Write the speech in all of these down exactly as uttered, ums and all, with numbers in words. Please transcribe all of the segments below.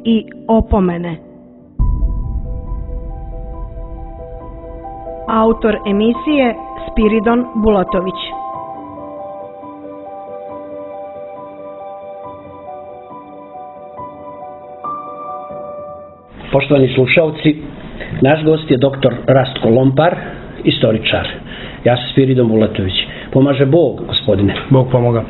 i opomene. Autor emisije Spiridon Bulatović. Poštovani slušalci, naš gost je doktor Rastko Lompar, istoričar. Ja sam Spiridon Bulatović. Pomaže Bog, gospodine. Bog pomoga.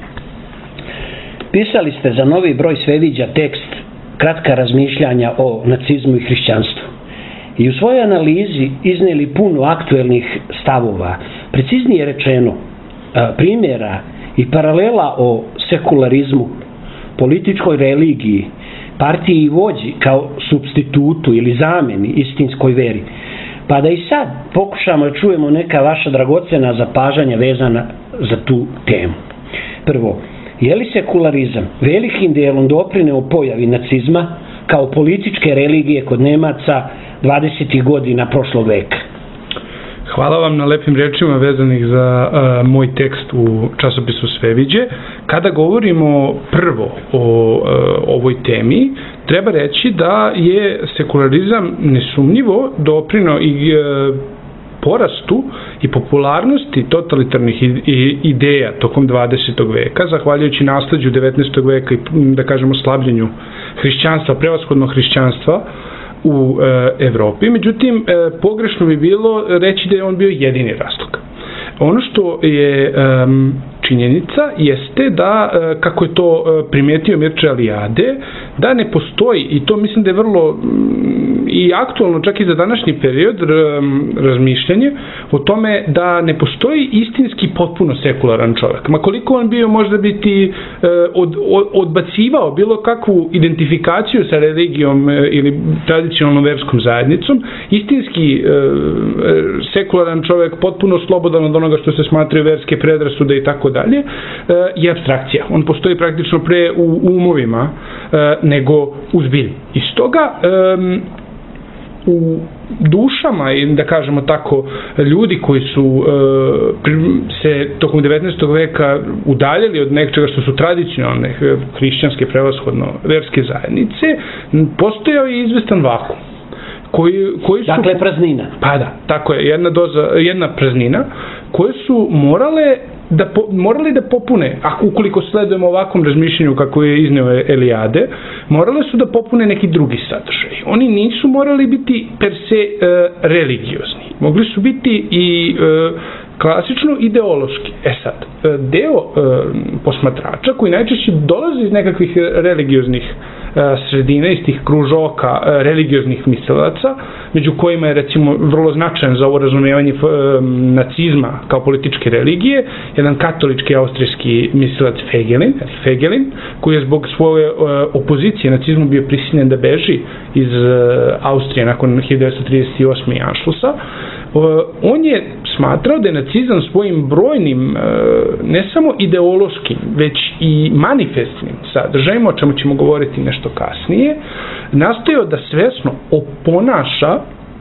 Pisali ste za Novi broj Sveviđa tekst Kratka razmišljanja o nacizmu i hrišćanstvu. I u svojoj analizi iznijeli puno aktuelnih stavova, preciznije rečeno, primjera i paralela o sekularizmu, političkoj religiji, partiji i vođi kao supstitutu ili zameni istinskoj veri. Pa da i sad pokušamo da čujemo neka vaša dragocena zapažanja vezana za tu temu. Prvo, je li sekularizam velikim dijelom doprineo pojavi nacizma kao političke religije kod Nemaca dvadesetih godina prošlog veka? Hvala vam na lepim rečima vezanih za uh, moj tekst u časopisu Sveviđe. Kada govorimo prvo o uh, ovoj temi, treba reći da je sekularizam nesumnjivo doprineo i uh, porastu i popularnosti totalitarnih ideja tokom dvadesetog veka, zahvaljujući nasleđu devetnaestog veka i, da kažemo, slabljenju hrišćanstva, prevashodno hrišćanstva u e, Evropi. Međutim, e, pogrešno bi bilo reći da je on bio jedini razlog. Ono što je e, činjenica jeste da, e, kako je to e, primetio Mircea Eliade, da ne postoji, i to mislim da je vrlo m, i aktualno čak i za današnji period, r, razmišljanje o tome da ne postoji istinski potpuno sekularan čovjek. Ma koliko on bio možda biti e, od, od, odbacivao bilo kakvu identifikaciju sa religijom e, ili tradicionalnom verskom zajednicom, istinski e, sekularan čovjek, potpuno slobodan od onoga što se smatraju verske predrasude i tako dalje, je apstrakcija. On postoji praktično pre u umovima e, nego u zbilji. I stoga um, u dušama, i da kažemo tako, ljudi koji su uh, se tokom devetnaestog veka udaljili od nečega što su tradicionalne hrišćanske, prevashodno verske zajednice, postojao je izvestan vakum. Koji, koji su, dakle, praznina. Pa da, tako je, jedna doza, jedna praznina, koje su morale da po, morali da popune, ako ukoliko sledujemo ovakvom razmišljanju kako je izneo Eliade, morale su da popune neki drugi sadržaj. Oni nisu morali biti per se e, religiozni. Mogli su biti i e, klasično ideološki. E sad, deo e, posmatrača koji najčešće dolazi iz nekakvih religioznih e, sredina, iz tih kružoka e, religioznih mislilaca, među kojima je, recimo, vrlo značajan za ovo razumijevanje e, nacizma kao političke religije, jedan katolički austrijski mislilac Fegelin, Fegelin, koji je zbog svoje e, opozicije nacizmu bio prisiljen da beži iz e, Austrije nakon hiljadu devetsto trideset osme. Anšlusa. On je smatrao da je nacizam svojim brojnim, ne samo ideološkim, već i manifestnim sadržajima, o čemu ćemo govoriti nešto kasnije, nastojao da svesno oponaša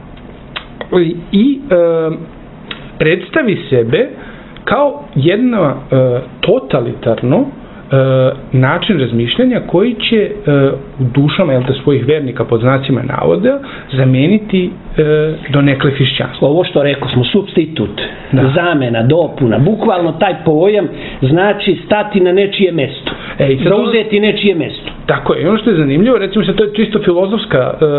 i predstavi sebe kao jedno totalitarno način razmišljanja koji će u dušama, jel te, svojih vernika pod znacima navoda zameniti do nekle hrišćanstva. Ovo što rekao smo, supstitut, da. Zamena, dopuna, bukvalno taj pojam znači stati na nečije mesto, e, zauzeti to... nečije mesto. Tako je, i ono što je zanimljivo, recimo se to je čisto filozofska e,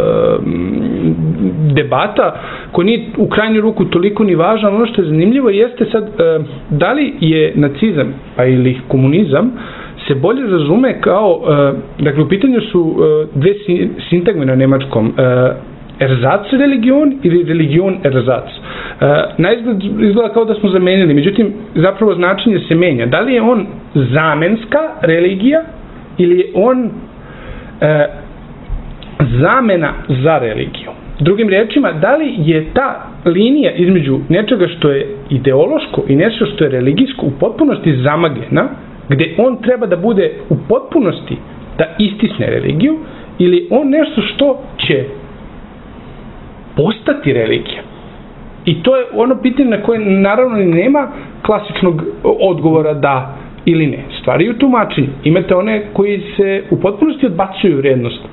debata koja nije u krajnju ruku toliko ni važna, ono što je zanimljivo jeste sad e, da li je nacizam, pa ili komunizam, se bolje razume kao, e, dakle u pitanju su e, dve sintagme na nemačkom, e, ersatz religion ili religion ersatz. E, naizgled izgleda kao da smo zamenili, međutim zapravo značenje se menja. Da li je on zamenska religija ili je on e, zamena za religiju? Drugim riječima, da li je ta linija između nečega što je ideološko i nešto što je religijsko u potpunosti zamagljena, gde on treba da bude u potpunosti da istisne religiju, ili on nešto što će postati religija? I to je ono pitanje na koje naravno nema klasičnog odgovora da ili ne. Stvari u tumačenju. Imate one koji se u potpunosti odbacuju vrednost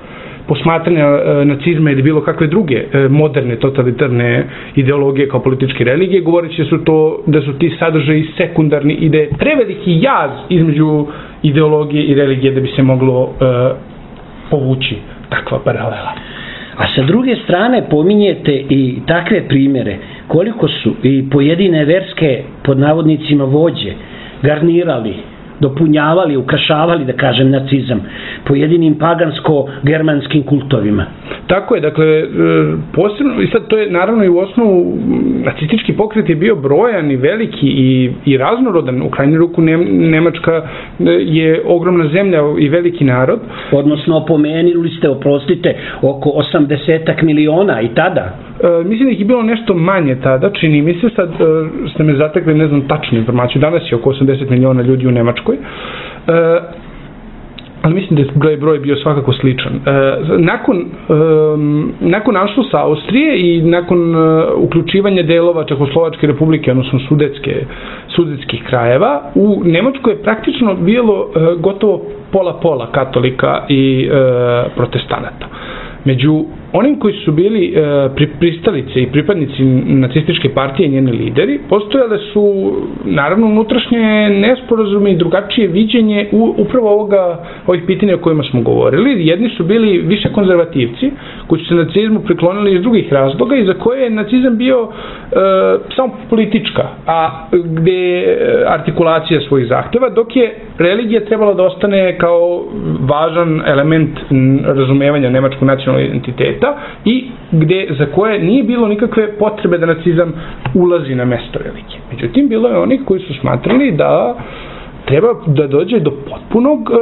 posmatranja nacizma ili bilo kakve druge moderne totalitarne ideologije kao političke religije, govoreći da su, to, da su ti sadržaji sekundarni i da je preveliki jaz između ideologije i religije da bi se moglo uh, povući takva paralela. A sa druge strane pominjete i takve primjere koliko su i pojedine verske pod navodnicima vođe garnirali, dopunjavali, ukrašavali, da kažem, nacizam pojedinim pagansko-germanskim kultovima. Tako je, dakle, posebno, i sad to je naravno i u osnovu, nacistički pokret je bio brojan i veliki i, i raznorodan. U krajnju ruku Nemačka je ogromna zemlja i veliki narod. Odnosno, pomenuli ste, oprostite, oko osamdesetak miliona i tada. E, mislim da ih je bilo nešto manje tada, čini mi se, sad e, ste me zatekli, ne znam tačnu informaciju, danas je oko osamdeset miliona ljudi u Nemačkoj. E, ali mislim da je broj, broj bio svakako sličan. E, nakon, e, nakon Anšlusa Austrije i nakon e, uključivanja delova Čehoslovačke republike, odnosno sudetske, sudetskih krajeva, u Nemačkoj je praktično bilo e, gotovo pola-pola katolika i e, protestanata. Među onim koji su bili e, pristalice i pripadnici nacističke partije i njeni lideri, postojale su naravno unutrašnje nesporazume i drugačije viđenje u, upravo ovoga, ovih pitanja o kojima smo govorili. Jedni su bili više konzervativci, koji su se nacizmu priklonili iz drugih razloga i za koje je nacizam bio e, samo politička, a gde je artikulacija svojih zahteva, dok je religija trebala da ostane kao važan element razumevanja nemačkog nacionalnog identiteta i gde, za koje nije bilo nikakve potrebe da nacizam ulazi na mesto religije. Međutim, bilo je onih koji su smatrali da treba da dođe do potpunog e,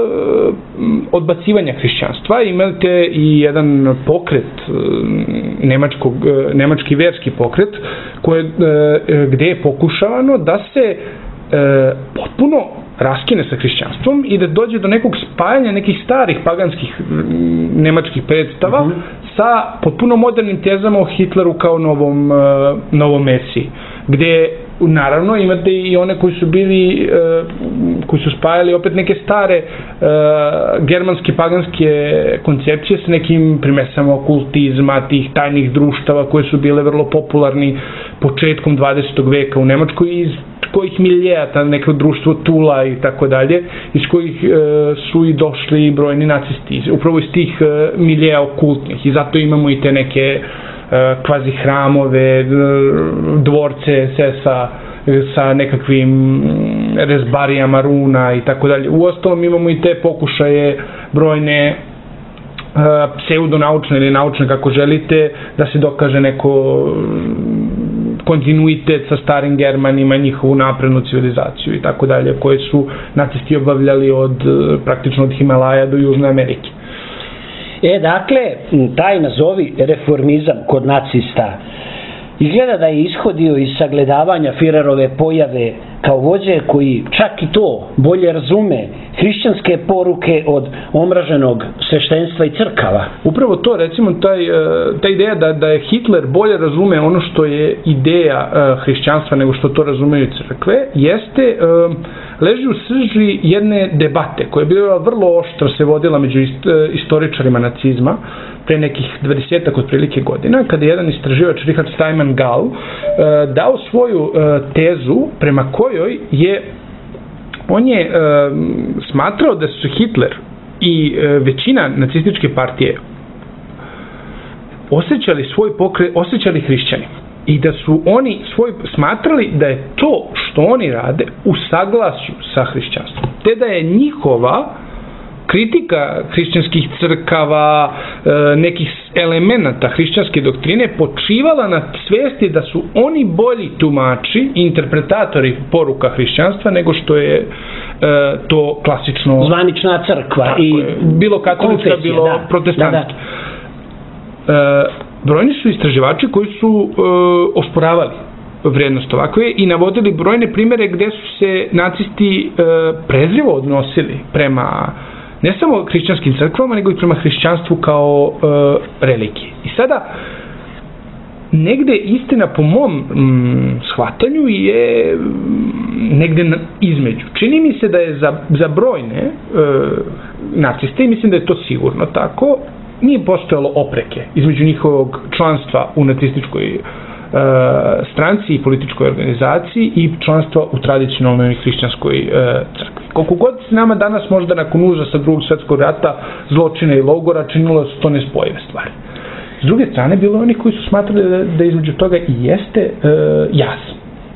odbacivanja hrišćanstva. Imate i jedan pokret, e, nemačkog, e, nemački verski pokret, koje, e, gde je pokušavano da se e, potpuno raskine sa hrišćanstvom i da dođe do nekog spajanja nekih starih paganskih nemačkih predstava uh-huh. sa potpuno modernim tezama o Hitleru kao novom, uh, novom mesiji. Gde naravno imate i one koji su bili, uh, koji su spajali opet neke stare uh, germanske paganske koncepcije sa nekim primesama okultizma, tih tajnih društava koje su bile vrlo popularni početkom dvadesetog veka u Nemačkoj iz kojih miljeja, ta neko društvo Tula i tako dalje, iz kojih e, su i došli brojni nacisti, upravo iz tih e, miljeja okultnih i zato imamo i te neke e, kvazi hramove, dvorce sve sa, sa nekakvim rezbarijama runa i tako dalje. Uostalom imamo i te pokušaje brojne pseudonaučne ili naučne, kako želite, da se dokaže neko kontinuitet sa starim Germanima, njihovu naprednu civilizaciju i tako dalje, koje su nacisti obavljali od, praktično od Himalaja do Južne Amerike. E, dakle, taj nazovi reformizam kod nacista izgleda da je ishodio iz sagledavanja Firerove pojave kao vođe koji čak i to bolje razume hrišćanske poruke od omraženog sveštenstva i crkava. Upravo to, recimo, taj, ta ideja da, da je Hitler bolje razume ono što je ideja hrišćanstva nego što to razumeju crkve, jeste, leži u srži jedne debate koja je bila vrlo oštra, se vodila među istoričarima nacizma pre nekih dvadesetak otprilike godina, kada je jedan istraživač Richard Steinman Gall dao svoju tezu prema kojoj je on je e, smatrao da su Hitler i e, većina nacističke partije osjećali svoj pokret, osjećali hrišćani i da su oni svoj, smatrali da je to što oni rade u saglasju sa hrišćanstvom, te da je njihova kritika hrišćanskih crkava, nekih elemenata hrišćanske doktrine počivala na svesti da su oni bolji tumači, interpretatori poruka hrišćanstva nego što je to klasično zvanična crkva i je, bilo katolička, bilo da, protestantska. Da, da. Brojni su istraživači koji su osporavali vrednost ovakve i navodili brojne primere gde su se nacisti prezrivo odnosili prema ne samo hrišćanskim crkvama, nego i prema hrišćanstvu kao e, religiji. I sada, negde istina po mom m, shvatanju je negde na, između. Čini mi se da je za, za brojne e, naciste, i mislim da je to sigurno tako, nije postojalo opreke između njihovog članstva u nacističkoj Uh, stranci i političkoj organizaciji i članstva u tradicionalnoj hrišćanskoj uh, crkvi. Koliko god se nama danas možda nakon užasa drugog svjetskog rata, zločina i logora činilo su to nespojive stvari. S druge strane, bilo oni koji su smatrali da, da između toga i jeste uh, jasno.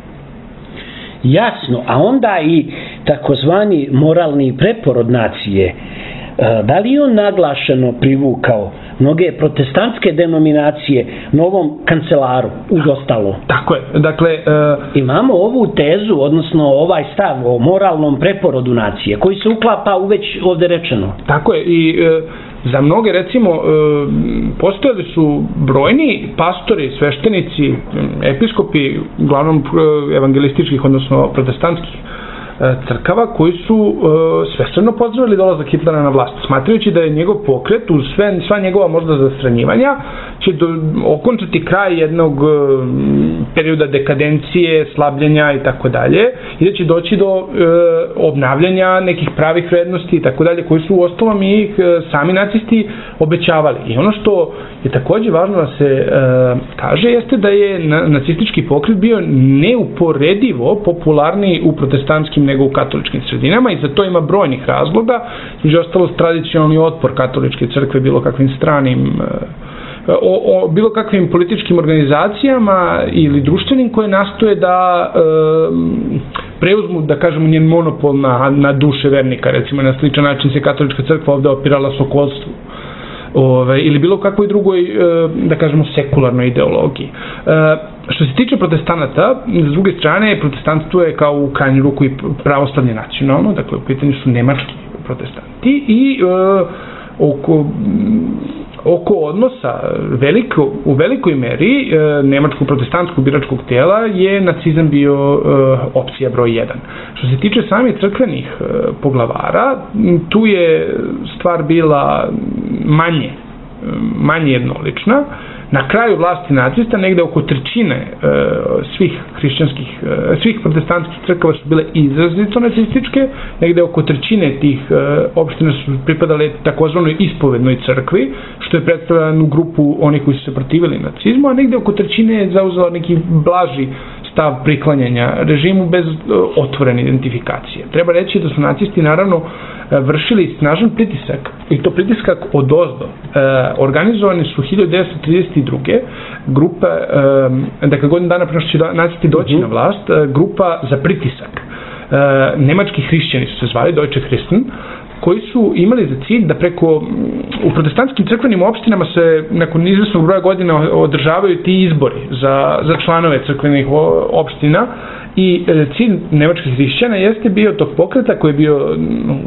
Jasno, a onda i takozvani moralni preporod nacije, uh, da li je on naglašeno privukao mnoge protestantske denominacije novom kancelaru, uz ostalo? Tako je. Dakle, uh, imamo ovu tezu, odnosno ovaj stav o moralnom preporodu nacije, koji se uklapa u već ovde rečeno. Tako je. I uh, za mnoge, recimo, uh, postojali su brojni pastori, sveštenici, episkopi, uglavnom uh, evangelističkih, odnosno protestantskih crkava, koji su uh, svestrano pozdravili dolazak Hitlera na vlast, smatrajući da je njegov pokret uz sve, sva njegova možda zastranjivanja će do, okončati kraj jednog uh, perioda dekadencije, slabljenja i tako dalje, i da će doći do uh, obnavljanja nekih pravih vrednosti i tako dalje, koji su u ostalom i ih uh, sami nacisti obećavali. I ono što je takođe važno da se uh, kaže jeste da je na, nacistički pokret bio neuporedivo popularniji u protestantskim nego u katoličkim sredinama, i za to ima brojnih razloga, među ostalo tradicionalni otpor katoličke crkve bilo kakvim stranim o, o bilo kakvim političkim organizacijama ili društvenim koje nastoje da e, preuzmu, da kažemo, njen monopol na, na duše vernika. Recimo, na sličan način se katolička crkva ovde opirala sokolstvu. Ove, ili bilo kakvoj drugoj, e, da kažemo, sekularnoj ideologiji. E, što se tiče protestanata, s druge strane, protestantstvo je kao u krajnju ruku i pravoslavlje nacionalno, dakle, u pitanju su nemački protestanti, i e, oko, oko odnosa veliko, u velikoj meri e, nemačkog protestantskog biračkog tela je nacizam bio e, opcija broj jedan. Što se tiče samih crkvenih e, poglavara, tu je stvar bila manje, manje jednolična. Na kraju vlasti nacista negde oko trećine e, svih hrišćanskih, e, svih protestantskih crkava su bile izrazito nacističke, negde oko trećine tih e, opština su pripadale takozvanoj ispovednoj crkvi, što je predstavljeno grupu onih koji su se protivili nacizmu, a negde oko trećine je zauzela neki blaži stav priklanjanja režimu bez e, otvorene identifikacije. Treba reći da su nacisti naravno vršili snažan pritisak, i to pritisak odozdo. E, organizovani su hiljadu devetsto trideset druge grupe, e, dakle godinu dana pre što će nacisti doći uh-huh. na vlast, e, grupa za pritisak. E, nemački hrišćani su se zvali, Deutsche Christen, koji su imali za cilj da preko, u protestantskim crkvenim opštinama se nakon izvesnog broja godina održavaju ti izbori za, za članove crkvenih opština, i cilj nemačkih hrišćana jeste bio tog pokreta koji je bio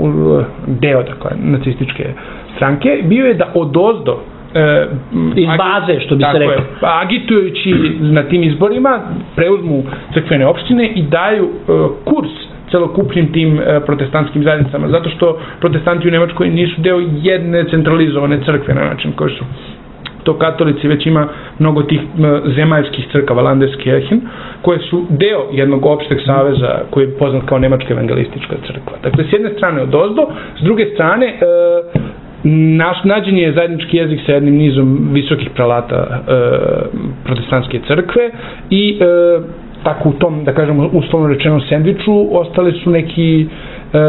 deo dakle, nacističke stranke, bio je da odozdo e, iz baze, što bi se rekao, agitujući na tim izborima preuzmu crkvene opštine i daju e, kurs celokupnim tim e, protestantskim zajednicama, zato što protestanti u Nemačkoj nisu deo jedne centralizovane crkve na način koji su to katolici, već ima mnogo tih zemaljskih crkava, Landeskirchen, koje su deo jednog opšteg saveza koji je poznat kao Nemačka evangelistička crkva. Dakle, s jedne strane odozdo, s druge strane e, naš nađen je zajednički jezik sa jednim nizom visokih prelata e, protestantske crkve, i e, tako u tom, da kažemo, uslovno rečenom sendviču ostali su neki e,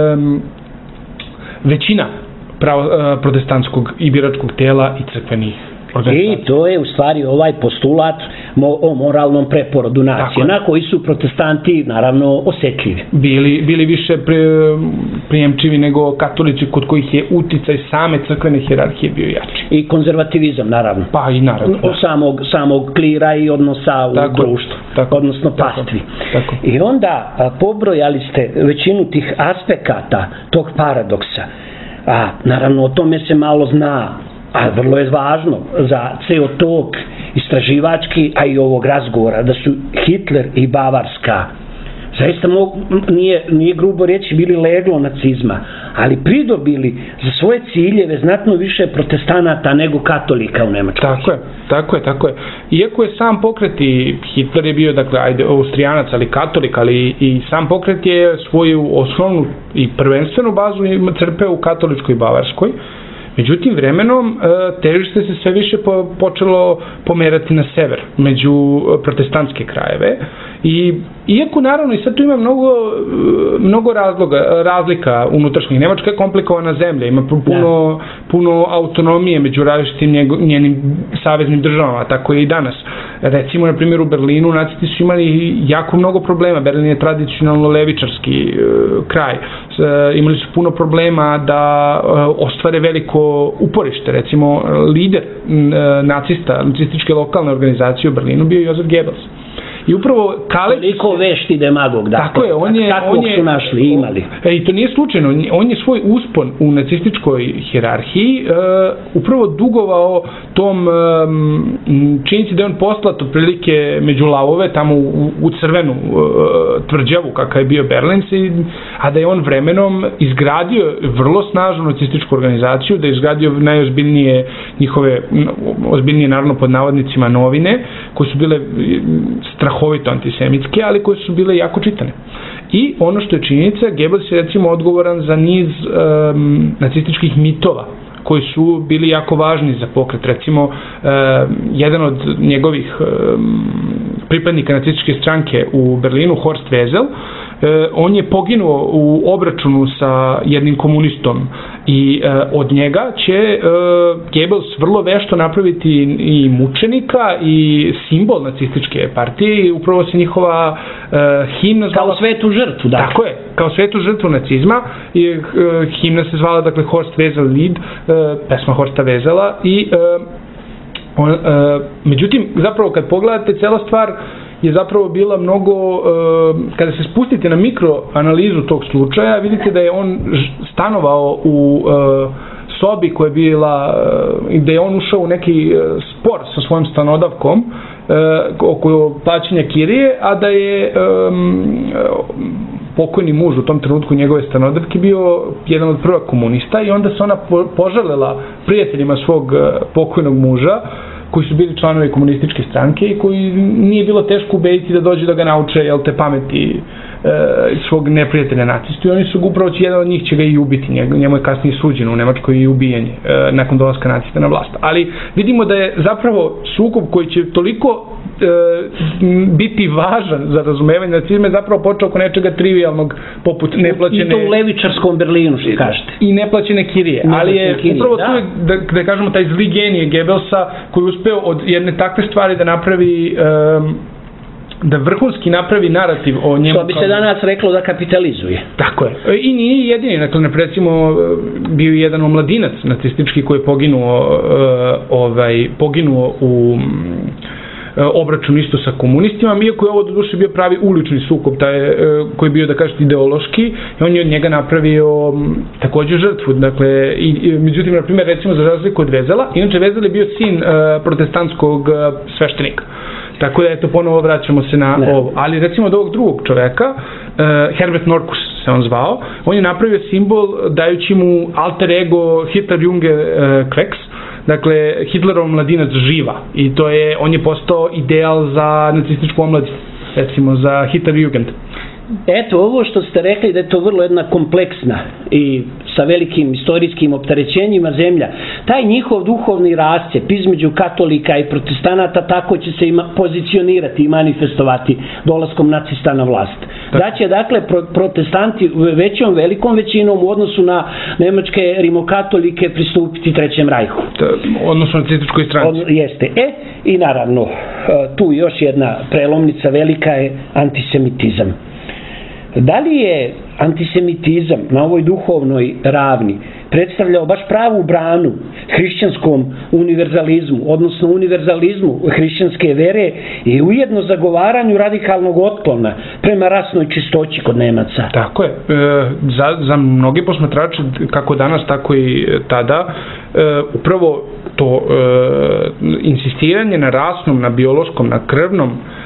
većina pravo, e, protestantskog i biračkog tela i crkvenih. I to je u stvari ovaj postulat o moralnom preporodu nacije, na koji su protestanti naravno osetljivi. Bili, bili više pre, prijemčivi nego katolici, kod kojih je uticaj same crkvene hijerarhije bio jači. I konzervativizam naravno. Pa i naravno. Da. Samog, samog klira i odnosa u tako, društvu, tako, odnosno pastvi. Tako. I onda a, pobrojali ste većinu tih aspekata tog paradoksa. A naravno o tome se malo zna, a vrlo je važno za ceo tok istraživački, a i ovog razgovora, da su Hitler i Bavarska zaista mogu, nije, nije grubo reći bili leglo nacizma, ali pridobili za svoje ciljeve znatno više protestanata nego katolika u Nemačkoj. Tako je, tako je, tako je. Iako je sam pokret, i Hitler je bio, dakle, ajde, Austrijanac, ali katolik, ali i sam pokret je svoju osnovnu i prvenstvenu bazu crpeo u katoličkoj Bavarskoj. Međutim, vremenom težište se sve više počelo pomerati na sever, među protestantske krajeve. I iako naravno i sad tu ima mnogo, mnogo razloga, razlika unutrašnjih. Nemačka je komplikovana zemlja, ima puno, puno autonomije među različitim njenim saveznim državama, tako je i danas. Recimo, na primjer, u Berlinu nacisti su imali jako mnogo problema. Berlin je tradicionalno levičarski uh, kraj. Uh, imali su puno problema da uh, ostvare veliko uporište. Recimo, lider uh, nacista, nacističke lokalne organizacije u Berlinu bio Josef Goebbels. I upravo Kaleč... Toliko vešti demagog, da. Tako je, on je... Takvog su našli, imali. E, I to nije slučajno, on je svoj uspon u nacističkoj hijerarhiji uh, upravo dugovao tom um, činjenici da je on poslat otprilike među lavove, tamo u, u crvenu uh, tvrđavu kakav je bio Berlin, a da je on vremenom izgradio vrlo snažnu nacističku organizaciju, da je izgradio najozbiljnije njihove, ozbiljnije naravno pod navodnicima novine, koje su bile strahovito antisemitske, ali koje su bile jako čitane. I ono što je činjenica, Goebbels je recimo odgovoran za niz um, nacističkih mitova koji su bili jako važni za pokret. Recimo, um, jedan od njegovih um, pripadnika nacističke stranke u Berlinu, Horst Wessel, on je poginuo u obračunu sa jednim komunistom i uh, od njega će uh, Goebbels vrlo vešto napraviti i mučenika i simbol nacističke partije i upravo se njihova uh, himna zvala... Kao svetu žrtvu, dakle. Tako je, kao svetu žrtvu nacizma i uh, himna se zvala, dakle, Horst Wessel Lied, uh, pesma Horsta Wessela i uh, on, uh, međutim, zapravo kad pogledate, cela stvar je zapravo bila mnogo, kada se spustite na mikroanalizu tog slučaja, vidite da je on stanovao u sobi koja je bila, gde je on ušao u neki spor sa svojim stanodavkom oko plaćanja kirije, a da je pokojni muž u tom trenutku njegove stanodavke bio jedan od prvih komunista i onda se ona požalila prijateljima svog pokojnog muža koji su bili članovi komunističke stranke i koji nije bilo teško ubediti da dođe da ga nauče, jel te, pameti e, svog neprijatelja nacistu i oni su upravo, jedan od njih će ga i ubiti, njemu je kasnije suđeno u Nemačkoj i ubijanje e, nakon dolaska nacista na vlast. Ali vidimo da je zapravo sukob koji će toliko e, biti važan za razumevanje nacizma je zapravo počeo oko nečega trivialnog poput neplaćene... I to u levičarskom Berlinu, što kažete. I neplaćene kirije. Neplaćene ali je kirije, upravo da. Tu je, da, da kažemo, taj zli genije Goebbelsa koji uspeo od jedne takve stvari da napravi um, da vrhunski napravi narativ o njemu. Što bi se danas reklo da kapitalizuje. Tako je. I nije jedini. Dakle, recimo, bio je jedan omladinac nacistički koji je poginuo, uh, ovaj, poginuo u obračun isto sa komunistima, iako je ovo do duše bio pravi ulični sukob, taj, koji je bio, da kažete, ideološki, i on je od njega napravio takođe žrtvu. Dakle, i, i, međutim, na primjer, recimo, za razliku od Vezela, inače Vezel je bio sin uh, protestantskog uh, sveštenika. Tako da, eto, ponovo vraćamo se na ne. ovo. Ali, recimo, od ovog drugog čoveka, uh, Herbert Norkus se on zvao, on je napravio simbol dajući mu alter ego Hitlerjunge uh, Kleks, dakle, Hitlerov mladinac živa, i to je, on je postao ideal za nacističku omladinu, recimo za Hitlerjugend. Eto, ovo što ste rekli da je to vrlo jedna kompleksna i sa velikim istorijskim opterećenjima zemlja, taj njihov duhovni rascjep između katolika i protestanata tako će se ima pozicionirati i manifestovati dolaskom nacista na vlast. Da će, dakle, pro, protestanti većom, velikom većinom u odnosu na nemačke rimokatolike pristupiti Trećem rajhu. Odnosno nacističkoj stranci. Od, jeste. E, i naravno, tu još jedna prelomnica velika je antisemitizam. Da li je antisemitizam na ovoj duhovnoj ravni predstavljao baš pravu branu hrišćanskom univerzalizmu, odnosno univerzalizmu hrišćanske vere i ujedno zagovaranju radikalnog otklona prema rasnoj čistoći kod Nemaca? Tako je. E, za, za mnogi posmatrače, kako danas, tako i tada, e, upravo to e, insistiranje na rasnom, na biološkom, na krvnom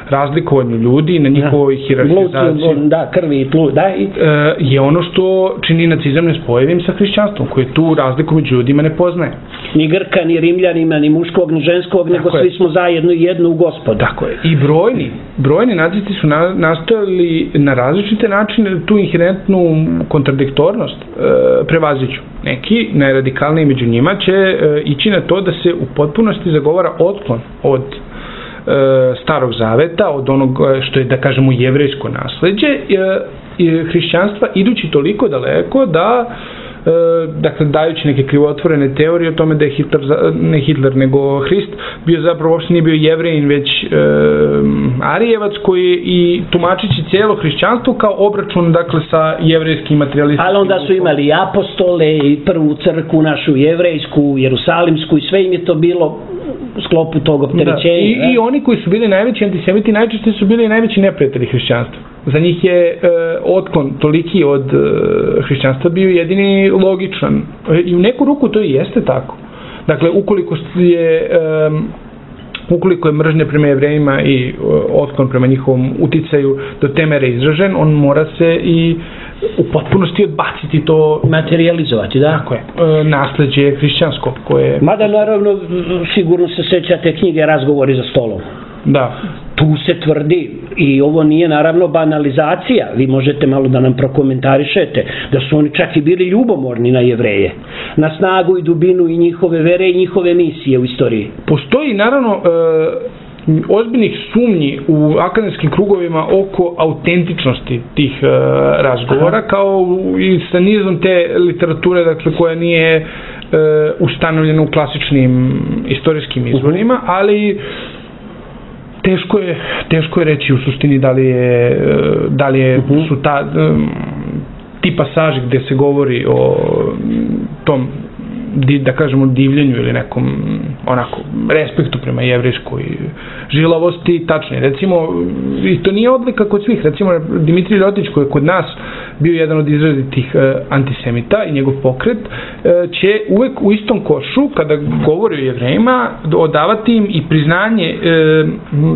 razlikovanju ljudi, na njihovoj hijerarhizaciji. Da, krvi i tlu, da. I... E, je ono što čini nacizam nespojivim sa hrišćanstvom, koje tu razliku među ljudima ne poznaje. Ni Grka, ni Rimljanima, ni muškog, ni ženskog, nego tako svi je. smo zajedno jedno u Gospodu. Tako je. I brojni, brojni nacisti su na, nastojali na različite načine tu inherentnu kontradiktornost e, prevaziću. Neki, najradikalniji među njima, će e, ići na to da se u potpunosti zagovara otklon od e, starog zaveta, od onog što je, da kažemo, jevrejsko nasleđe e, e, hrišćanstva, idući toliko daleko da e, dakle, dajući neke krivotvorene teorije o tome da je Hitler, ne Hitler, nego Hrist bio zapravo uopšte nije bio Jevrejin, već e, Arijevac, koji i tumačići cijelo hrišćanstvo kao obračun, dakle, sa jevrejskim materialistima. Ali onda su imali i apostole i prvu crkvu našu jevrejsku, jerusalimsku i sve im je to bilo u sklopu tog opterećenja. Da. I, I oni koji su bili najveći antisemiti najčešće su bili najveći neprijatelji hrišćanstva. Za njih je e, otklon toliki od e, hrišćanstva bio jedini logičan. E, I u neku ruku to i jeste tako. Dakle, ukoliko je e, ukoliko je mržnja prema Jevrejima i e, otklon prema njihovom uticaju do te mere izražen, on mora se i u potpunosti odbaciti to, materializovati, da? Tako je, e, nasleđe hrišćansko koje... Mada naravno sigurno se sećate knjige Razgovori za stolom. Da. Tu se tvrdi, i ovo nije naravno banalizacija, vi možete malo da nam prokomentarišete, da su oni čak i bili ljubomorni na Jevreje, na snagu i dubinu i njihove vere i njihove misije u istoriji. Postoji naravno e, ozbiljnih sumnji u akademskim krugovima oko autentičnosti tih e, razgovora, aha, kao i sa nizom te literature, dakle, koja nije e, ustanovljena u klasičnim istorijskim izvorima, ali teško je, teško je reći u suštini da li je, da li je uh-huh. su ta, ti pasaži gde se govori o tom, da kažemo, divljenju ili nekom onako respektu prema jevrejskoj žilavosti, tačno je. Recimo, i to nije odlika kod svih, recimo Dimitrij Ljotić, koji je kod nas bio jedan od izrazitih e, antisemita i njegov pokret, e, će uvek u istom košu, kada govori o Jevrejima, odavati im i priznanje e,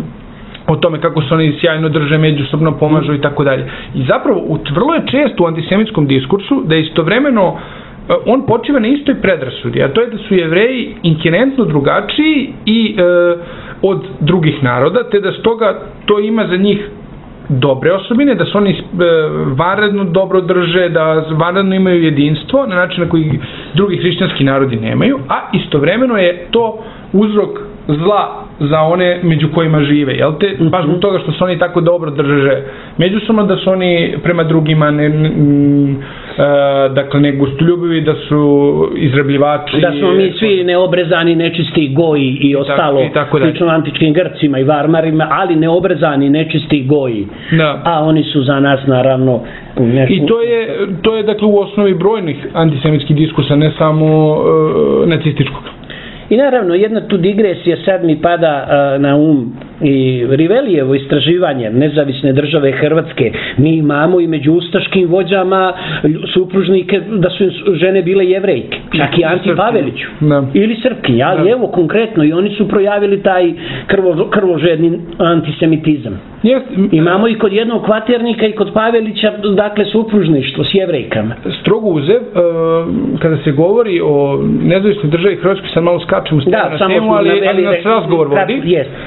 o tome kako se oni sjajno drže, međusobno pomažu i tako dalje. I zapravo, vrlo je često u antisemitskom diskursu da je istovremeno on počiva na istoj predrasudi, a to je da su Jevreji inherentno drugačiji i e, od drugih naroda, te da stoga to ima za njih dobre osobine, da se oni e, vanredno dobro drže, da vanredno imaju jedinstvo na način na koji drugi hrišćanski narodi nemaju, a istovremeno je to uzrok zla za one među kojima žive, jel te? Baš zbog toga što se oni tako dobro drže međusobno, da su oni prema drugima ne, ne, ne, dakle, ne gostoljubivi, da su izrabljivači. Da smo mi svi neobrezani, nečisti goji i ostalo, slično antičkim Grcima i Varmarima, ali neobrezani, nečisti goji. Da. A oni su za nas, naravno, nešto... I to je, to je, dakle, u osnovi brojnih antisemitskih diskursa, ne samo uh, nacističkog. I naravno, jedna tu digresija sad mi pada uh, na um, i Rivelijevo istraživanje nezavisne države Hrvatske. Mi imamo i među ustaškim vođama supružnike da su žene bile Jevrejke, čak i Anti Paveliću ili Srpkinje, ali evo konkretno i oni su projavili taj krvo, krvožedni antisemitizam. Yes. Imamo i kod jednog kvaternika i kod Pavelića, dakle, supružništvo s Jevrejkama. Strogo uzev, kada se govori o nezavisnoj državi Hrvatske, sad malo skačemo s da, na temu, ali, ali nas razgovor vodi.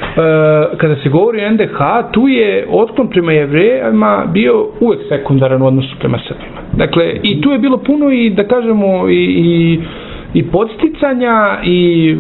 Kada se govori o en de ha, tu je otklon prema Jevrejima bio uvek sekundaran u odnosu prema Srbima. Dakle, i tu je bilo puno i, da kažemo, i, i, i podsticanja i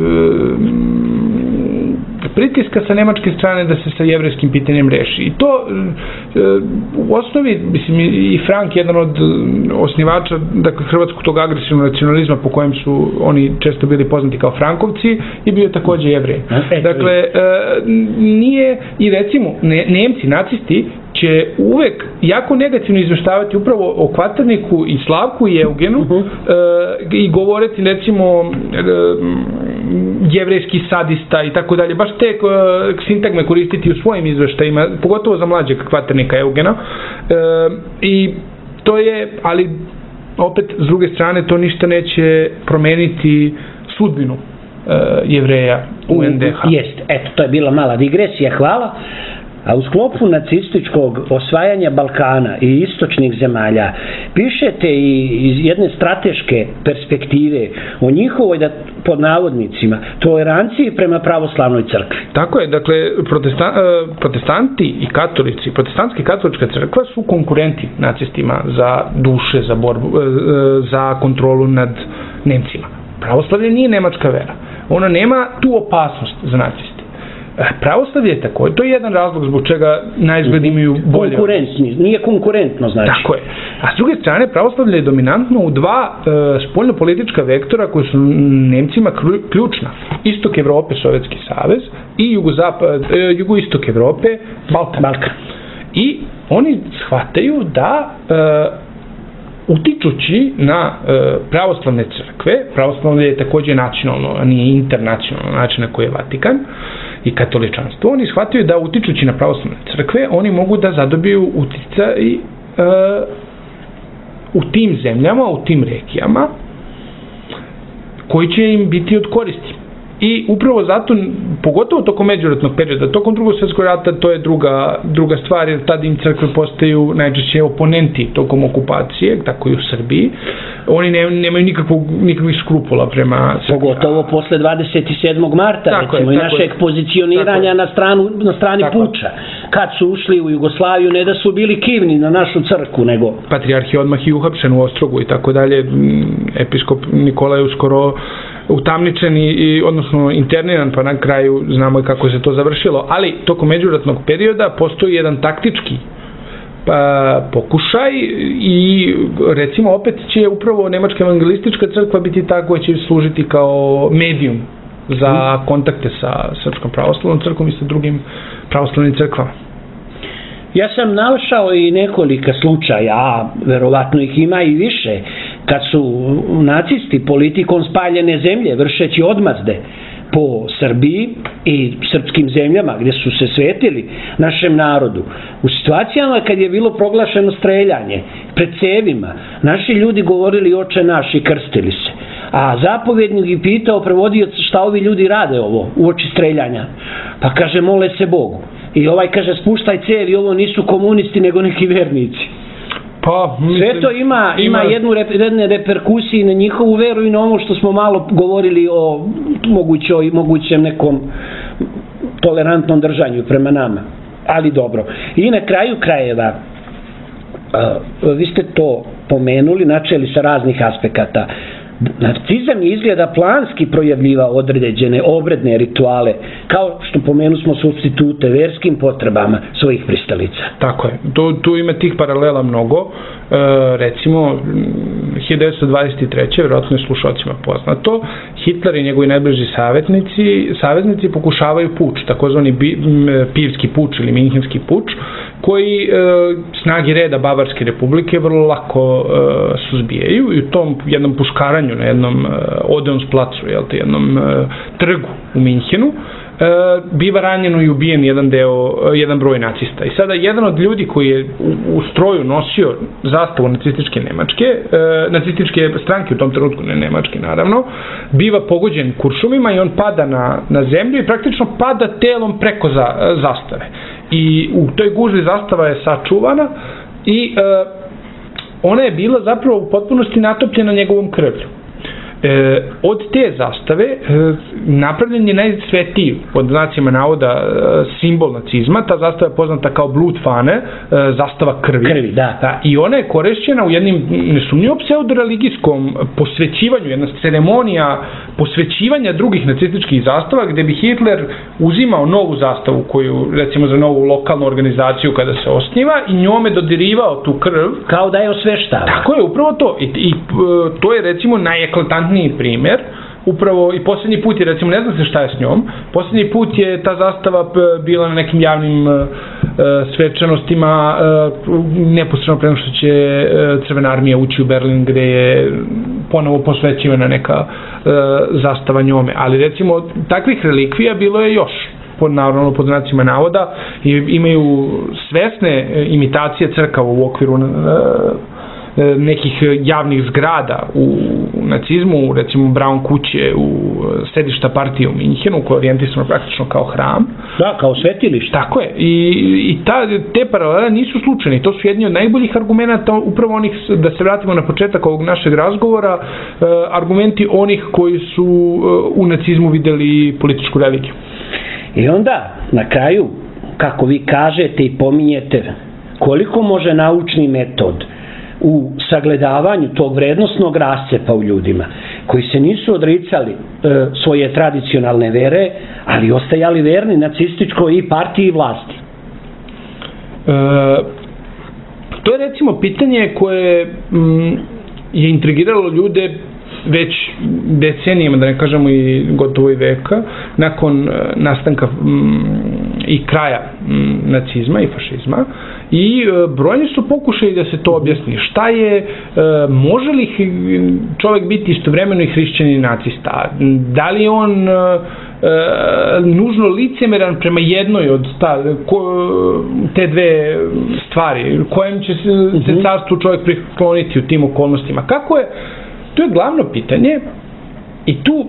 pritiska sa nemačke strane da se sa jevrejskim pitanjem reši. I to u osnovi, mislim, i Frank, jedan od osnivača, dakle, hrvatskog tog agresivnog nacionalizma po kojem su oni često bili poznati kao Frankovci, je bio takođe Jevrej. Dakle, nije, i recimo, Nemci, nacisti, će uvek jako negativno izveštavati upravo o Kvaterniku i Slavku i Eugenu uh-huh. e, i govoriti, recimo, e, jevrejski sadista i tako dalje, baš te e, sintagme koristiti u svojim izveštajima, pogotovo za mlađeg Kvaternika Eugena, e, i to je, ali opet s druge strane to ništa neće promeniti sudbinu e, Jevreja u en de ha. Jest, eto, to je bila mala digresija, hvala. a u sklopu nacističkog osvajanja Balkana i istočnih zemalja pišete i iz jedne strateške perspektive o njihovoj, da, pod navodnicima, toleranciji prema pravoslavnoj crkvi. Tako je, dakle, protestan, protestanti i katolici, protestantska i katolička crkva su konkurenti nacistima za duše, za borbu, za kontrolu nad Nemcima. Pravoslavlje nije nemačka vera. Ona nema tu opasnost za naciste. Pravoslavlje je tako, to je jedan razlog zbog čega naizgled imaju bolje. Konkurentni, nije konkurentno, znači. Tako je. A s druge strane, pravoslavlje je dominantno u dva e, spoljnopolitička vektora koji su Nemcima ključna. Istok Evrope, Sovjetski savez, i jugozapad, e, jugoistok Evrope, Balkan. Balkan. I oni shvataju da e, utičući na e, pravoslavne crkve, pravoslavlje je takođe nacionalno, a nije internacionalno način na koji je Vatikan, i katoličanstvo, oni shvataju da utičući na pravoslavne crkve, oni mogu da zadobiju uticaj e, u tim zemljama, u tim regijama, koji će im biti od koristi. I upravo zato, pogotovo tokom međuratnog perioda, tokom drugog svjetskog rata, to je druga, druga stvar, jer tada im crkve postaju najčešće oponenti tokom okupacije, tako i u Srbiji. Oni ne, nemaju nikakvog, nikakvih skrupula prema Srbiji. Pogotovo posle dvadeset sedmog marta, tako recimo, je, i našeg je. pozicioniranja na, stranu, na strani tako puča. Kad su ušli u Jugoslaviju, ne da su bili kivni na našu crkvu, nego... Patrijarh je odmah i uhapšen u Ostrogu i tako dalje. Episkop Nikola je uskoro utamničen i, i odnosno interniran, pa na kraju znamo i kako se to završilo, ali tokom međuratnog perioda postoji jedan taktički pa, pokušaj i recimo opet će upravo Nemačka evangelistička crkva biti ta koja će služiti kao medijum za kontakte sa Srpskom pravoslavnom crkvom i sa drugim pravoslavnim crkvama. Ja sam našao i nekolika slučaja, a verovatno ih ima i više, kad su nacisti politikom spaljene zemlje, vršeći odmazde po Srbiji i srpskim zemljama gdje su se svetili našem narodu. U situacijama kad je bilo proglašeno streljanje pred cevima, naši ljudi govorili oče naš i krstili se. A zapovjednik je pitao prevodioca šta ovi ljudi rade ovo u oči streljanja. Pa kaže mole se Bogu. I ovaj kaže spuštaj cev i ovo nisu komunisti nego neki vernici. Pa, mislim, sve to ima, ima, ima jednu jedne reperkusije na njihovu veru i na ono što smo malo govorili o mogućoj, mogućem nekom tolerantnom držanju prema nama. Ali dobro. I na kraju krajeva, uh, vi ste to pomenuli, načeli sa raznih aspekata. Nacizam je izgleda planski projavljivao određene obredne rituale, kao što pomenu smo supstitute verskim potrebama svojih pristalica. Tako je. Tu, tu ima tih paralela mnogo. E, recimo, hiljadu devetsto dvadeset treće vjerojatno je slušalcima poznato, Hitler i njegovi najbliži savetnici, saveznici pokušavaju puč, takozvani pivski puč ili minhenski puč, koji e, snagi reda Bavarske republike vrlo lako e, suzbijaju i u tom jednom puškaranju na jednom e, Odeonsplacu, jel te, jednom e, trgu u Minhenu, e, biva ranjeno i ubijen jedan deo, jedan broj nacista. I sada jedan od ljudi koji je u, u stroju nosio zastavu nacističke Nemačke, e, nacističke stranke u tom trenutku, ne Nemačke naravno, biva pogođen kuršumima i on pada na, na zemlju i praktično pada telom preko za, zastave. I u toj gužvi zastava je sačuvana i e, ona je bila zapravo u potpunosti natopljena njegovom krvlju. E, od te zastave e, napravljen je najsvetiji, pod znacima navoda, e, simbol nacizma. Ta zastava je poznata kao Blutfahne, e, zastava krvi. Krvi, da. da. I ona je korišćena u jednim nesumnjivo pseudoreligijskom posvećivanju, jedna ceremonija posvećivanja drugih nacističkih zastava, gde bi Hitler uzimao novu zastavu koju, recimo za novu lokalnu organizaciju kada se osniva, i njome dodirivao tu krv. Kao da je osveštava. Tako je, upravo to. I, i to je recimo najeklatantniji primjer. Upravo i posljednji put je, recimo, ne zna se šta je s njom, posljednji put je ta zastava bila na nekim javnim uh, svečanostima uh, neposredno prema što će uh, Crvena armija ući u Berlin, gde je ponovo posvećivana neka uh, zastava njome. Ali recimo takvih relikvija bilo je još, pod, naravno pod znacima navoda, i imaju svesne imitacije crkava u okviru uh, nekih javnih zgrada u nacizmu, recimo Braun kuće, u sedišta partije u Minhenu, koje je orijentisano praktično kao hram. Da, kao svetilište. Tako je. I, i ta, te paralele nisu slučajne. To su jedni od najboljih argumenta, upravo onih, da se vratimo na početak ovog našeg razgovora, uh, argumenti onih koji su uh, u nacizmu videli političku religiju. I onda, na kraju, kako vi kažete i pominjete, koliko može naučni metod u sagledavanju tog vrednosnog rascepa u ljudima, koji se nisu odricali e, svoje tradicionalne vere, ali ostajali verni nacističkoj i partiji i vlasti. E, to je recimo pitanje koje m, je intrigiralo ljude već decenijama, da ne kažemo i gotovo i veka, nakon nastanka m, i kraja m, nacizma i fašizma, i e, brojni su pokušali da se to objasni. Šta je, e, može li čovjek biti istovremeno i hrišćan i nacista? Da li je on e, e, nužno licemeran prema jednoj od ta, ko, te dve stvari? Kojem će se, uh-huh. se carstvu čovjek prikloniti u tim okolnostima? Kako je? To je glavno pitanje i tu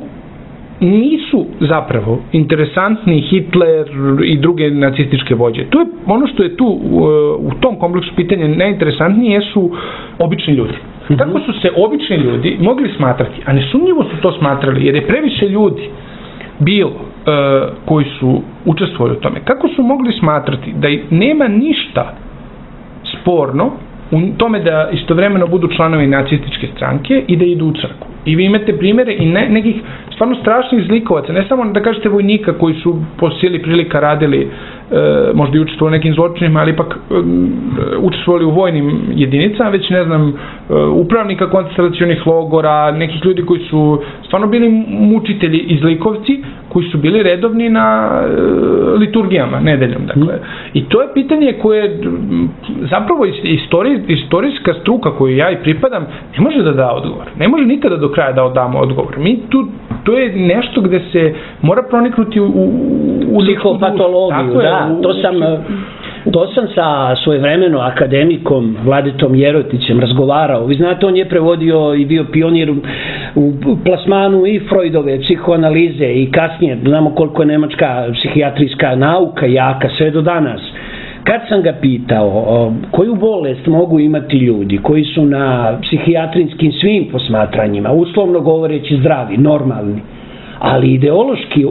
nisu zapravo interesantni Hitler i druge nacističke vođe. To je ono što je tu u tom kompleksu pitanja najinteresantnije su obični ljudi. Kako su se obični ljudi mogli smatrati, a nesumnjivo su to smatrali, jer je previše ljudi bilo koji su učestvovali u tome. Kako su mogli smatrati da nema ništa sporno u tome da istovremeno budu članovi nacističke stranke i da idu u crkvu. I vi imate primjere i ne, nekih stvarno strašnih zlikovaca, ne samo da kažete vojnika koji su po sili prilika radili, e, možda i učestvovali u nekim zločinima, ali ipak e, učestvovali u vojnim jedinicama, već ne znam, e, upravnika koncentracionih logora, nekih ljudi koji su stvarno bili mučitelji i zlikovci, koji su bili redovni na e, liturgijama nedeljom. Dakle. I to je pitanje koje zapravo istorij, istorijska struka koju ja i pripadam ne može da da odgovor. Ne može nikada do kraja da damo odgovor. Mi tu, to je nešto gde se mora proniknuti u, u, u psihopatologiju, da. Je, u, to sam... To sam sa svojevremeno akademikom Vladetom Jerotićem razgovarao. Vi znate, on je prevodio i bio pionir u plasmanu i Freudove psihoanalize i kasnije, znamo koliko je nemačka psihijatrijska nauka jaka sve do danas. Kad sam ga pitao koju bolest mogu imati ljudi koji su na psihijatrijskim svim posmatranjima, uslovno govoreći zdravi, normalni, ali ideološki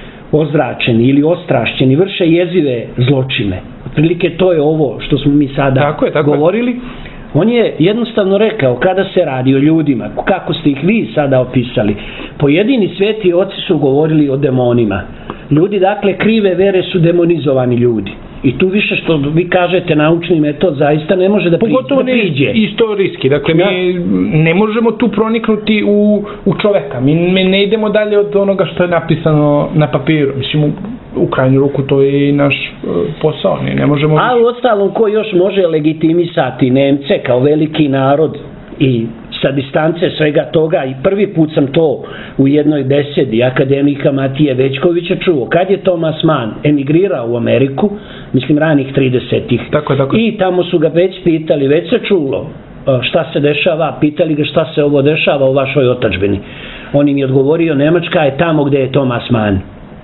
ozračeni ili ostrašćeni, vrše jezive zločine. Otprilike to je ovo što smo mi sada tako je, tako govorili. Je. On je jednostavno rekao, kada se radi o ljudima, kako ste ih vi sada opisali, pojedini sveti oci su govorili o demonima. Ljudi, dakle, krive vere su demonizovani ljudi. I tu više što vi kažete, naučni metod zaista ne može da priđe. Pogotovo ne istorijski. Dakle, da. Mi ne možemo tu proniknuti u, u čoveka. Mi ne idemo dalje od onoga što je napisano na papiru. Mislim, u, u krajnju ruku to je i naš uh, posao. Ne, ne možemo... A u ostalom, ko još može legitimisati Nemce kao veliki narod i sa distance svega toga, i prvi put sam to u jednoj besedi akademika Matije Većkovića čuo, kad je Thomas Mann emigrirao u Ameriku, mislim ranih tridesetih, tako, tako. I tamo su ga već pitali, već se čulo šta se dešava, pitali ga šta se ovo dešava u vašoj otadžbini. On im je odgovorio, Nemačka je tamo gde je Thomas Mann.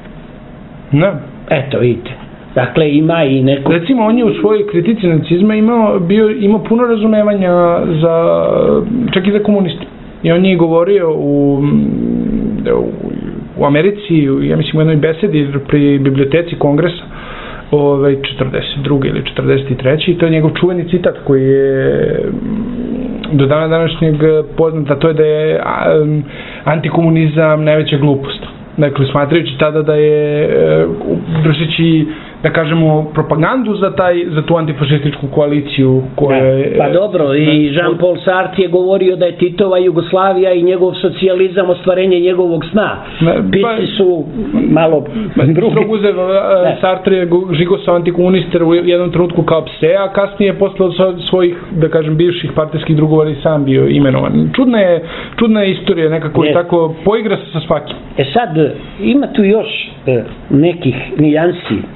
Ne. Eto, vidite. Dakle, ima i neko... Recimo, on je u svojoj kritici nacizma imao, bio, imao puno razumevanja za, čak i za komuniste. I on je govorio u, u, u Americi, ja mislim u jednoj besedi pri biblioteci Kongresa, ovaj, četrdeset druge ili četrdeset treće i to je njegov čuveni citat koji je do dana današnjeg poznat, a to je da je antikomunizam najveća glupost. Dakle, smatrajući tada da je vršeći, da kažemo, propagandu za, taj, za tu antifašističku koaliciju koja je... Pa dobro, i Jean-Paul Sartre je govorio da je Titova Jugoslavija i njegov socijalizam ostvarenje njegovog sna. Pisci su malo drugi. Stroguzev Sartre je žigosao antikomuniste u jednom trenutku kao pse, a kasnije posle od svojih, da kažem, bivših partijskih drugova i sam bio imenovan. Čudna je, čudna je istorija, nekako je tako, poigra se sa svakim. E sad, ima tu još nekih nijansi.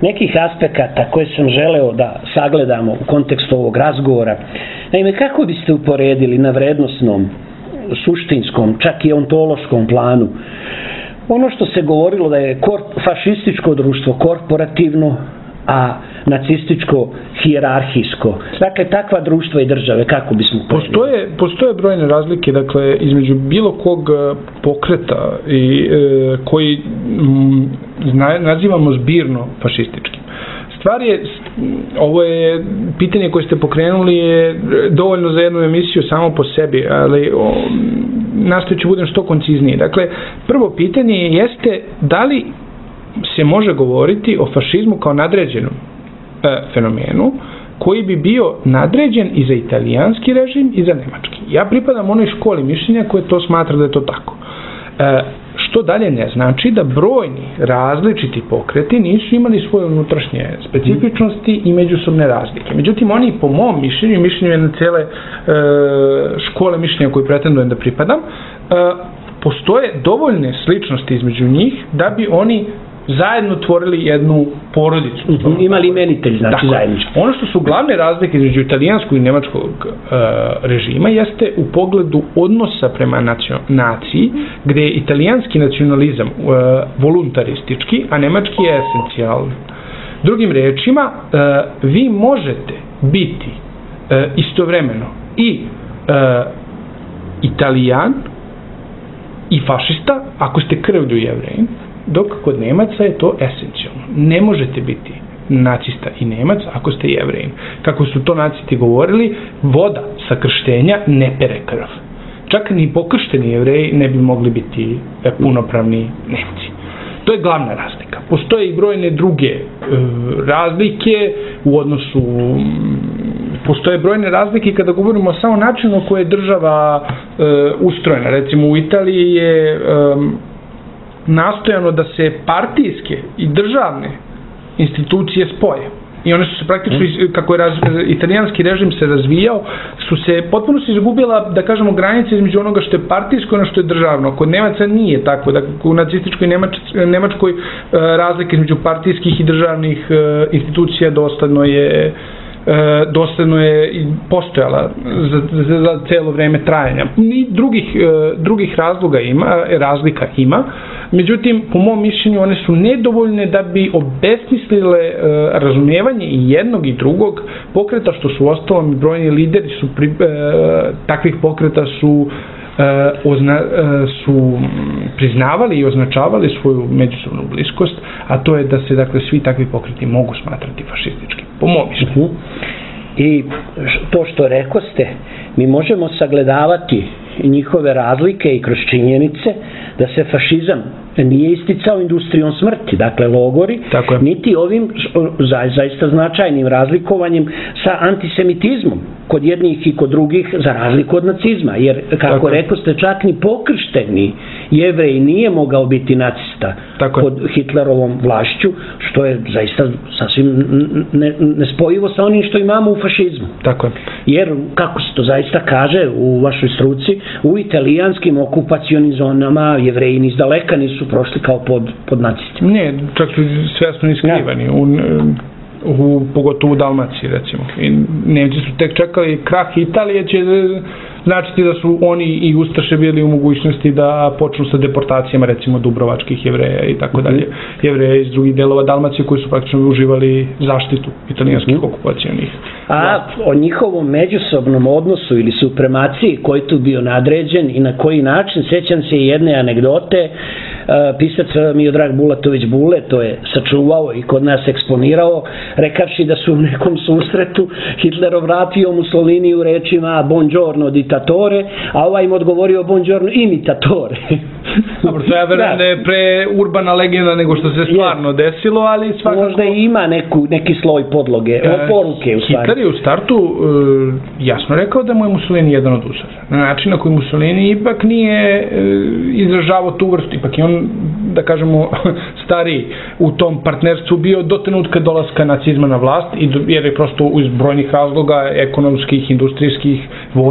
nekih aspekata koje sam želeo da sagledamo u kontekstu ovog razgovora. Naime, kako biste uporedili na vrednosnom, suštinskom, čak i ontološkom planu ono što se govorilo da je fašističko društvo korporativno, a nacističko hijerarhijsko. Dakle, takva društva i države, kako bismo uporedili? Postoje, postoje brojne razlike, dakle, između bilo kog pokreta i, e, koji m, zna, nazivamo zbirno fašističkim. Stvar je, ovo je pitanje koje ste pokrenuli je dovoljno za jednu emisiju samo po sebi, ali o, nastojat ću budem što koncizniji. Dakle, prvo pitanje jeste da li se može govoriti o fašizmu kao nadređenom e, fenomenu koji bi bio nadređen i za italijanski režim i za nemački. Ja pripadam onoj školi mišljenja koje to smatra da je to tako. E, što dalje ne znači da brojni različiti pokreti nisu imali svoje unutrašnje specifičnosti i međusobne razlike. Međutim, oni po mom mišljenju, mišljenju jedne cele e, škole mišljenja koju pretendujem da pripadam, e, postoje dovoljne sličnosti između njih da bi oni zajedno tvorili jednu porodicu. Mm-hmm. Imali imenitelj, znači zajednički. Ono što su glavne razlike između italijanskog i nemačkog e, režima jeste u pogledu odnosa prema nacio, naciji, gde je italijanski nacionalizam e, voluntaristički, a nemački je esencijalni. Drugim rečima, e, vi možete biti e, istovremeno i e, Italijan i fašista ako ste krvlju Jevrejin, dok kod Nemaca je to esencijalno. Ne možete biti nacista i Nemac ako ste Jevrejin. Kako su to nacisti govorili, voda sa krštenja ne pere krv. Čak ni pokršteni Jevreji ne bi mogli biti punopravni Nemci. To je glavna razlika. Postoje i brojne druge e, razlike u odnosu, postoje brojne razlike kada govorimo samo o načinu koje je država e, ustrojena. Recimo u Italiji je e, nastojano da se partijske i državne institucije spoje. I one su se praktično, kako je raz, italijanski režim se razvijao, su se potpuno se izgubila, da kažemo, granice između onoga što je partijsko i ono što je državno. Kod Nemaca nije tako. Dakle, u nacističkoj Nemač, Nemačkoj razlike između partijskih i državnih institucija dosledno je dosledno je postojala za, za, za celo vreme trajanja. I drugih, drugih razloga ima, razlika ima, međutim, po mom mišljenju, one su nedovoljne da bi obesmislile razumijevanje i jednog i drugog pokreta, što su ostalom brojni lideri su pri, takvih pokreta su Ozna, su priznavali i označavali svoju međusobnu bliskost, a to je da se, dakle, svi takvi pokreti mogu smatrati fašistički, po mom mišljenju. I to što rekoste, mi možemo sagledavati njihove razlike i kroz činjenice da se fašizam nije isticao industrijom smrti, dakle logori, niti ovim za, zaista značajnim razlikovanjem sa antisemitizmom kod jednih i kod drugih, za razliku od nacizma, jer kako rekoste, čak ni pokršteni Jevrej nije mogao biti nacista Tako pod je. Hitlerovom vlašću, što je zaista sasvim ne, nespojivo sa onim što imamo u fašizmu. Tako je. Jer, kako se to zaista kaže u vašoj struci, u italijanskim okupacionim zonama Jevreji iz daleka nisu prošli kao pod, pod nacistima. Ne, čak su svjesno iskrivani. Ja. U, u, pogotovo u Dalmaciji, recimo. I Nemci su tek čekali krah Italije, će značiti da su oni i Ustaše bili u mogućnosti da počnu sa deportacijama, recimo dubrovačkih Jevreja i tako dalje. Jevreja iz drugih delova Dalmacije koji su praktično uživali zaštitu italijanskih mm. okupacijonih. A o njihovom međusobnom odnosu ili supremaciji koji tu bio nadređen i na koji način, sjećam se jedne anegdote, pisac Miodrag Bulatović Bule to je sačuvao i kod nas eksponirao, rekavši da su u nekom susretu Hitlerov vratio Mussolini u rečima buongiorno dittatore, a ovaj im odgovorio buongiorno imitatore. Dobro, to ja verujem da je pre urbana legenda nego što se stvarno desilo, ali svakako... Možda ima neku, neki sloj podloge, e, poruke u stvari. Hitler je u startu e, jasno rekao da mu je Mussolini jedan od uzora. Na način na koji Mussolini ipak nije e, izražavao tu vrstu, ipak je on, da kažemo, stariji u tom partnerstvu bio do trenutka dolaska nacizma na vlast, jer je prosto iz brojnih razloga ekonomskih, industrijskih, vojnih i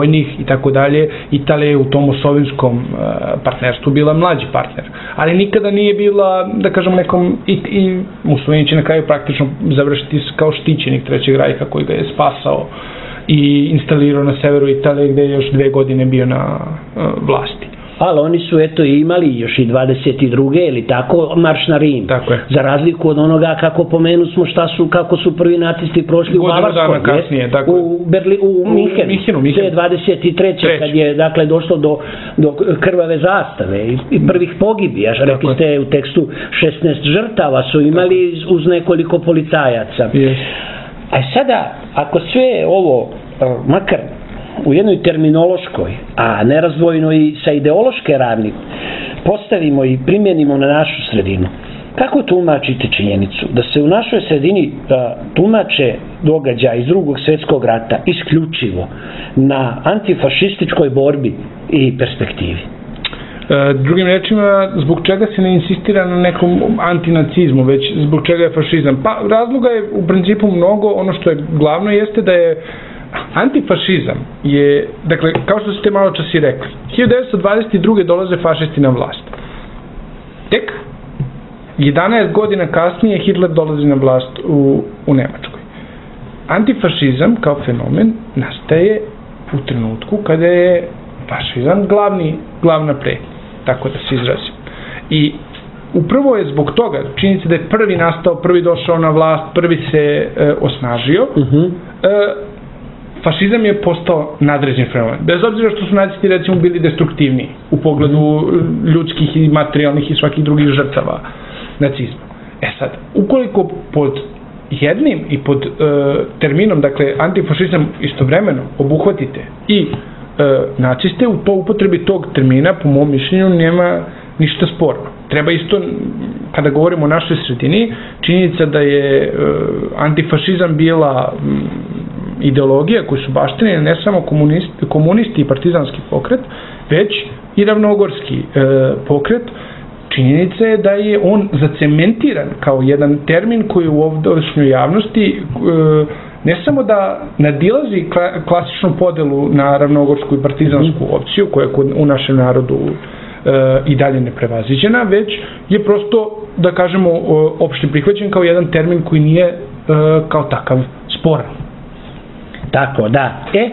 tako dalje, Italija je u tom osovinskom partnerstvu bila mlađi partner, ali nikada nije bila, da kažem, nekom, i, i Mussolini će na kraju praktično završiti kao štićenik Trećeg rajha koji ga je spasao i instalirao na severu Italije gde je još dve godine bio na vlasti. Ali oni su eto imali još i dvadeset druge ili tako marš na Rim. Tako je. Za razliku od onoga kako pomenu smo šta su, kako su prvi nacisti prošli u Bavarskoj. Kasnije, tako u, Berli, u, u Minhenu. Minhenu, Minhenu. Te dvadeset treće kad je dakle došlo do, do krvave zastave i, i prvih pogibija. Rekli ste u tekstu šesnaest žrtava su imali tako uz nekoliko policajaca. Yes. A sada, ako sve ovo, makar u jednoj terminološkoj, a nerazdvojno i sa ideološke ravni, postavimo i primjenimo na našu sredinu, kako tumačite činjenicu da se u našoj sredini a, tumače događaja iz Drugog svjetskog rata isključivo na antifašističkoj borbi i perspektivi? E, drugim rečima, zbog čega se ne insistira na nekom antinacizmu, već zbog čega je fašizam? Pa razloga je u principu mnogo, ono što je glavno jeste da je antifašizam je, dakle, kao što ste malo čas i rekli, hiljadu devetsto dvadeset druge dolaze fašisti na vlast. Tek jedanaest godina kasnije Hitler dolazi na vlast u, u Nemačkoj. Antifašizam kao fenomen nastaje u trenutku kada je fašizam glavni, glavna pretnja, tako da se izrazim. I upravo je zbog toga, činjenica da je prvi nastao, prvi došao na vlast, prvi se e, osnažio, uh-huh. e, fašizam je postao nadređen fenomen. Bez obzira što su nacisti recimo bili destruktivni u pogledu ljudskih i materijalnih i svakih drugih žrtava nacizma. E sad, ukoliko pod jednim i pod e, terminom, dakle, antifašizam istovremeno obuhvatite i e, naciste, u to upotrebi tog termina, po mom mišljenju, nema ništa sporno. Treba isto, kada govorimo o našoj sredini, činjenica da je e, antifašizam bila m, ideologija koju su baštinili ne samo komunisti, komunisti i partizanski pokret, već i ravnogorski e, pokret. Činjenica je da je on zacementiran kao jedan termin koji u ovdašnjoj javnosti e, ne samo da nadilazi klasičnu podelu na ravnogorsku i partizansku opciju koja je u našem narodu e, i dalje neprevaziđena, već je prosto, da kažemo, opšte prihvaćen kao jedan termin koji nije e, kao takav sporan. Tako, da. E,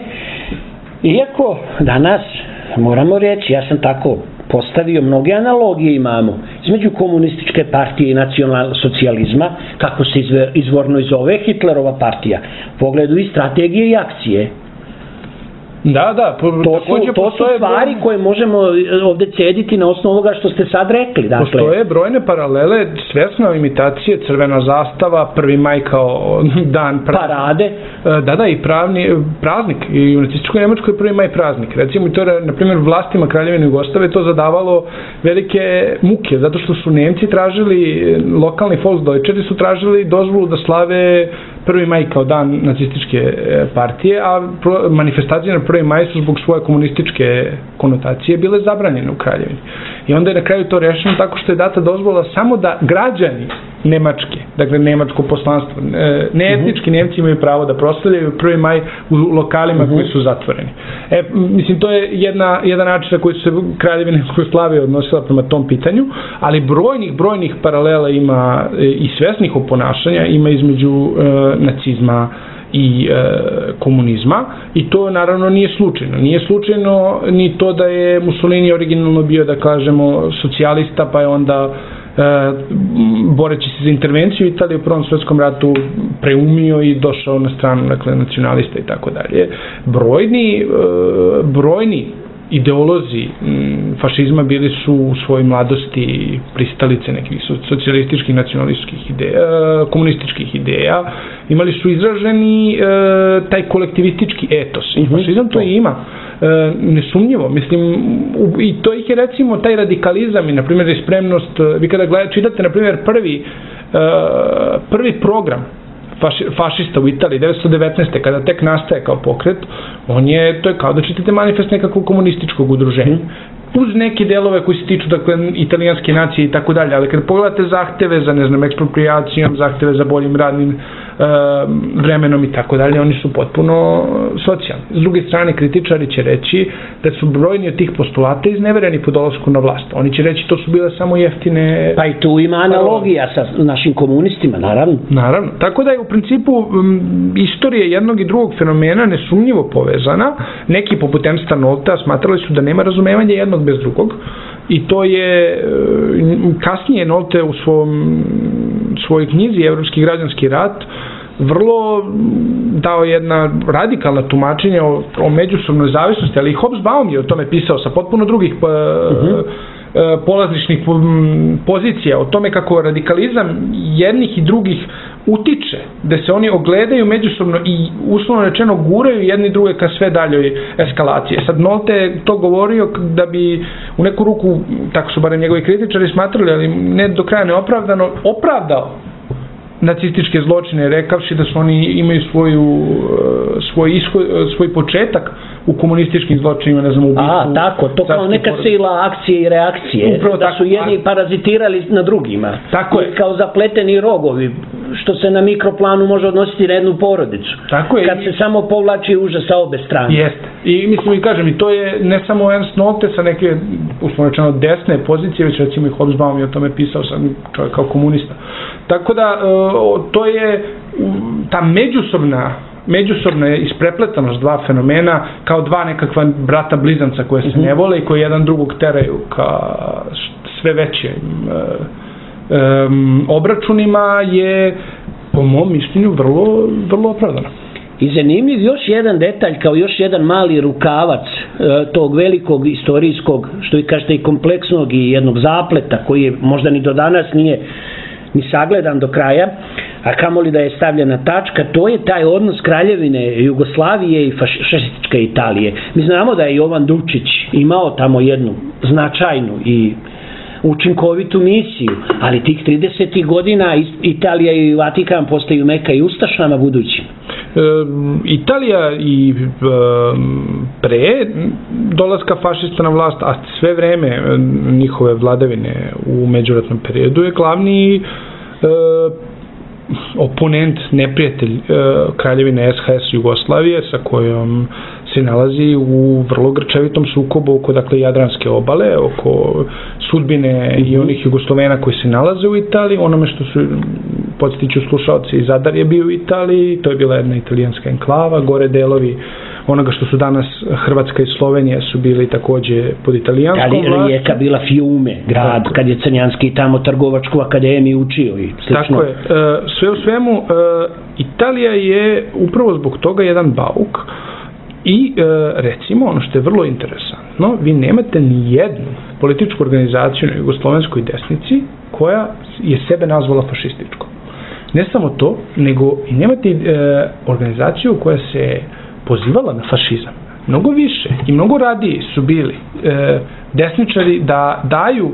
iako danas moramo reći, ja sam tako postavio, mnoge analogije imamo između komunističke partije i nacionalsocijalizma, kako se izvorno i zove Hitlerova partija, u pogledu i strategije i akcije. Da, da. Po, to su, to su stvari koje možemo ovde cediti na osnovu ovoga što ste sad rekli. Dakle. Postoje brojne paralele, svesna imitacije, crvena zastava, prvi maj kao dan prav... parade. Da, da, i pravni, praznik. I u nacističkoj Nemačkoj prvi maj praznik. Recimo, i to je, na primjer, vlastima Kraljevine Jugoslavije to zadavalo velike muke, zato što su Nemci tražili, lokalni Volksdeutscheri su tražili dozvolu da slave prvi maj kao dan nacističke partije, a manifestacije na prvi maj su zbog svoje komunističke konotacije bile zabranjene u Kraljevini. I onda je na kraju to rešeno tako što je data dozvola samo da građani Nemačke, dakle nemačko poslanstvo, ne etnički Nemci imaju pravo da proslavljaju prvi maj u lokalima uh-huh. koji su zatvoreni. E, mislim, to je jedna, jedan način na koji su se Kraljevina Jugoslavije odnosila prema tom pitanju, ali brojnih, brojnih paralela ima i svesnih oponašanja ima između e, nacizma i e, komunizma i to naravno nije slučajno. Nije slučajno ni to da je Mussolini originalno bio, da kažemo, socijalista, pa je onda e, boreći se za intervenciju Italije u Prvom svjetskom ratu preumio i došao na stranu, dakle, nacionalista i tako dalje. Brojni, e, brojni ideolozi m, fašizma bili su u svojoj mladosti pristalice nekih socijalističkih, nacionalističkih ideja, komunističkih ideja, imali su izraženi e, taj kolektivistički etos. I fašizam to i ima. E, nesumnjivo. Mislim, u, i to ih je recimo taj radikalizam i, na primjer, spremnost, vi kada gledate, čitate, na primjer, prvi, e, prvi program Faši, fašista u Italiji, devetsto devetnaeste. kada tek nastaje kao pokret, on je, to je kao da čitate manifest nekakvog komunističkog udruženja. Uz neke delove koji se tiču, dakle, italijanske nacije i tako dalje, ali kad pogledate zahteve za, ne znam, ekspropriacijom, zahteve za boljim radnim vremenom i tako dalje, oni su potpuno socijalni. S druge strane, kritičari će reći da su brojni od tih postulata iznevereni po dolasku na vlast. Oni će reći to su bile samo jeftine... Pa i tu ima analogija sa našim komunistima, naravno. Naravno. Tako da je u principu m, istorija jednog i drugog fenomena nesumnjivo povezana. Neki poput Ernsta Noltea smatrali su da nema razumevanja jednog bez drugog. I to je kasnije Nolte u svom, svojoj knjizi Evropski građanski rat vrlo dao jedna radikalna tumačenja o, o međusobnoj zavisnosti, ali i Hobsbawm je o tome pisao sa potpuno drugih pa, uh-huh. polazničnih pozicija, o tome kako radikalizam jednih i drugih utiče, da se oni ogledaju međusobno i uslovno rečeno guraju jedni druge ka sve daljoj eskalacije. Sad Nolte je to govorio da bi u neku ruku, tako su barem njegovi kritičari smatrali, ali ne do kraja neopravdano, opravdao nacističke zločine, rekavši da su oni imaju svoju, svoj, ishod, svoj početak u komunističkim zločinima, ne znam, u ubistvu. A, tako, to kao neka sila akcije i reakcije, upravo da tako, su jedni a... parazitirali na drugima. Tako je. Kao zapleteni rogovi, što se na mikroplanu može odnositi na jednu porodicu. Tako je. Kad se samo povlači užas sa obe strane. Jeste. I mislim i kažem, i to je ne samo Ernst Nolte sa neke, uslovno rečeno, desne pozicije, već recimo i Hobsbawm je o tome pisao, sam čovjek kao komunista. Tako da, to je ta međusobna međusobna isprepletanost dva fenomena kao dva nekakva brata blizanca koje se ne vole i koje jedan drugog teraju ka sve većim um, obračunima je po mom mišljenju vrlo, vrlo opravdano. I zanimljiv još jedan detalj, kao još jedan mali rukavac e, tog velikog istorijskog, što vi kažete, i kompleksnog i jednog zapleta koji je možda ni do danas nije ni sagledan do kraja, a kamoli da je stavljena tačka, to je taj odnos Kraljevine Jugoslavije i fašističke Italije. Mi znamo da je Jovan Dučić imao tamo jednu značajnu i učinkovitu misiju, ali tih tridesetih godina Italija i Vatikan postaju Meka i Ustašama budućim. E, Italija i e, pre dolaska fašista na vlast, a sve vreme njihove vladavine u međuratnom periodu je glavni e, oponent, neprijatelj e, Kraljevine S H S Jugoslavije, sa kojom se nalazi u vrlo grčevitom sukobu oko, dakle, Jadranske obale, oko sudbine i onih Jugoslovena koji se nalaze u Italiji, onome što su, podsjetiću slušalci, i Zadar je bio u Italiji, to je bila jedna italijanska enklava, gore delovi onoga što su danas Hrvatska i Slovenija su bili takođe pod italijanskom vlašću. Ali Rijeka bila Fiume, grad, tako, kad je Crnjanski tamo trgovačku akademiju učio i slično. Tako je. Sve u svemu, Italija je upravo zbog toga jedan bauk. I e, recimo, ono što je vrlo interesantno, vi nemate ni jednu političku organizaciju na jugoslovenskoj desnici koja je sebe nazvala fašističkom. Ne samo to, nego i nemate e, organizaciju koja se pozivala na fašizam. Mnogo više i mnogo radiji su bili e, desničari da daju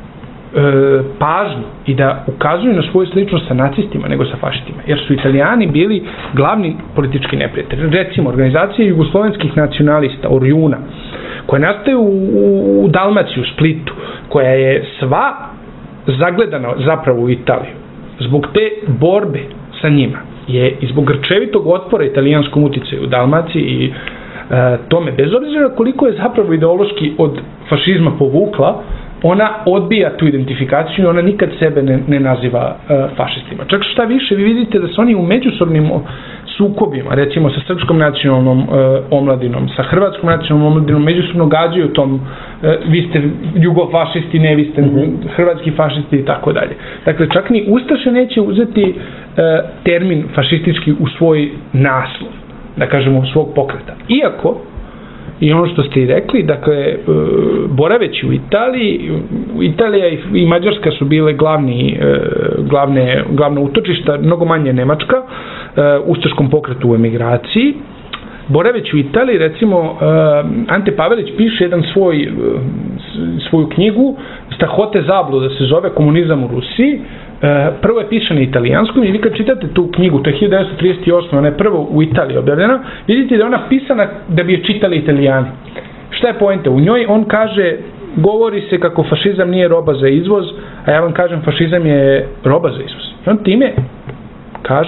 E, pažnju i da ukazuju na svoju sličnost sa nacistima nego sa fašistima, jer su Italijani bili glavni politički neprijatelji. Recimo, organizacija jugoslovenskih nacionalista Orjuna, koja nastaje u, u, u Dalmaciju, Splitu, koja je sva zagledana zapravo u Italiju, zbog te borbe sa njima je i zbog grčevitog otpora italijanskom uticaju u Dalmaciji i e, tome, bez obzira koliko je zapravo ideološki od fašizma povukla, ona odbija tu identifikaciju i ona nikad sebe ne, ne naziva uh, fašistima. Čak šta više, vi vidite da su oni u međusobnim sukobima, recimo sa srpskom nacionalnom uh, omladinom, sa hrvatskom nacionalnom omladinom, međusobno gađaju tom, uh, vi ste jugofašisti, ne, vi ste mm-hmm. hrvatski fašisti i tako dalje. Dakle, čak ni Ustaše neće uzeti uh, termin fašistički u svoj naslov, da kažemo, svog pokreta. Iako, i ono što ste i rekli, dakle, boraveći u Italiji, Italija i Mađarska su bile glavni, glavne, glavne utočišta, mnogo manje Nemačka, ustaškom pokretu u emigraciji. Boraveći u Italiji, recimo, Ante Pavelić piše jedan svoj, svoju knjigu, Strahote zabluda se zove, Komunizam u Rusiji. Prvo je pisana italijanskom i vi kad čitate tu knjigu, to je hiljadu devetsto trideset osme, ona je prvo u Italiji objavljena, vidite da je ona pisana da bi je čitali Italijani. Šta je poenta? U njoj on kaže, govori se kako fašizam nije roba za izvoz, a ja vam kažem fašizam je roba za izvoz. On time kaže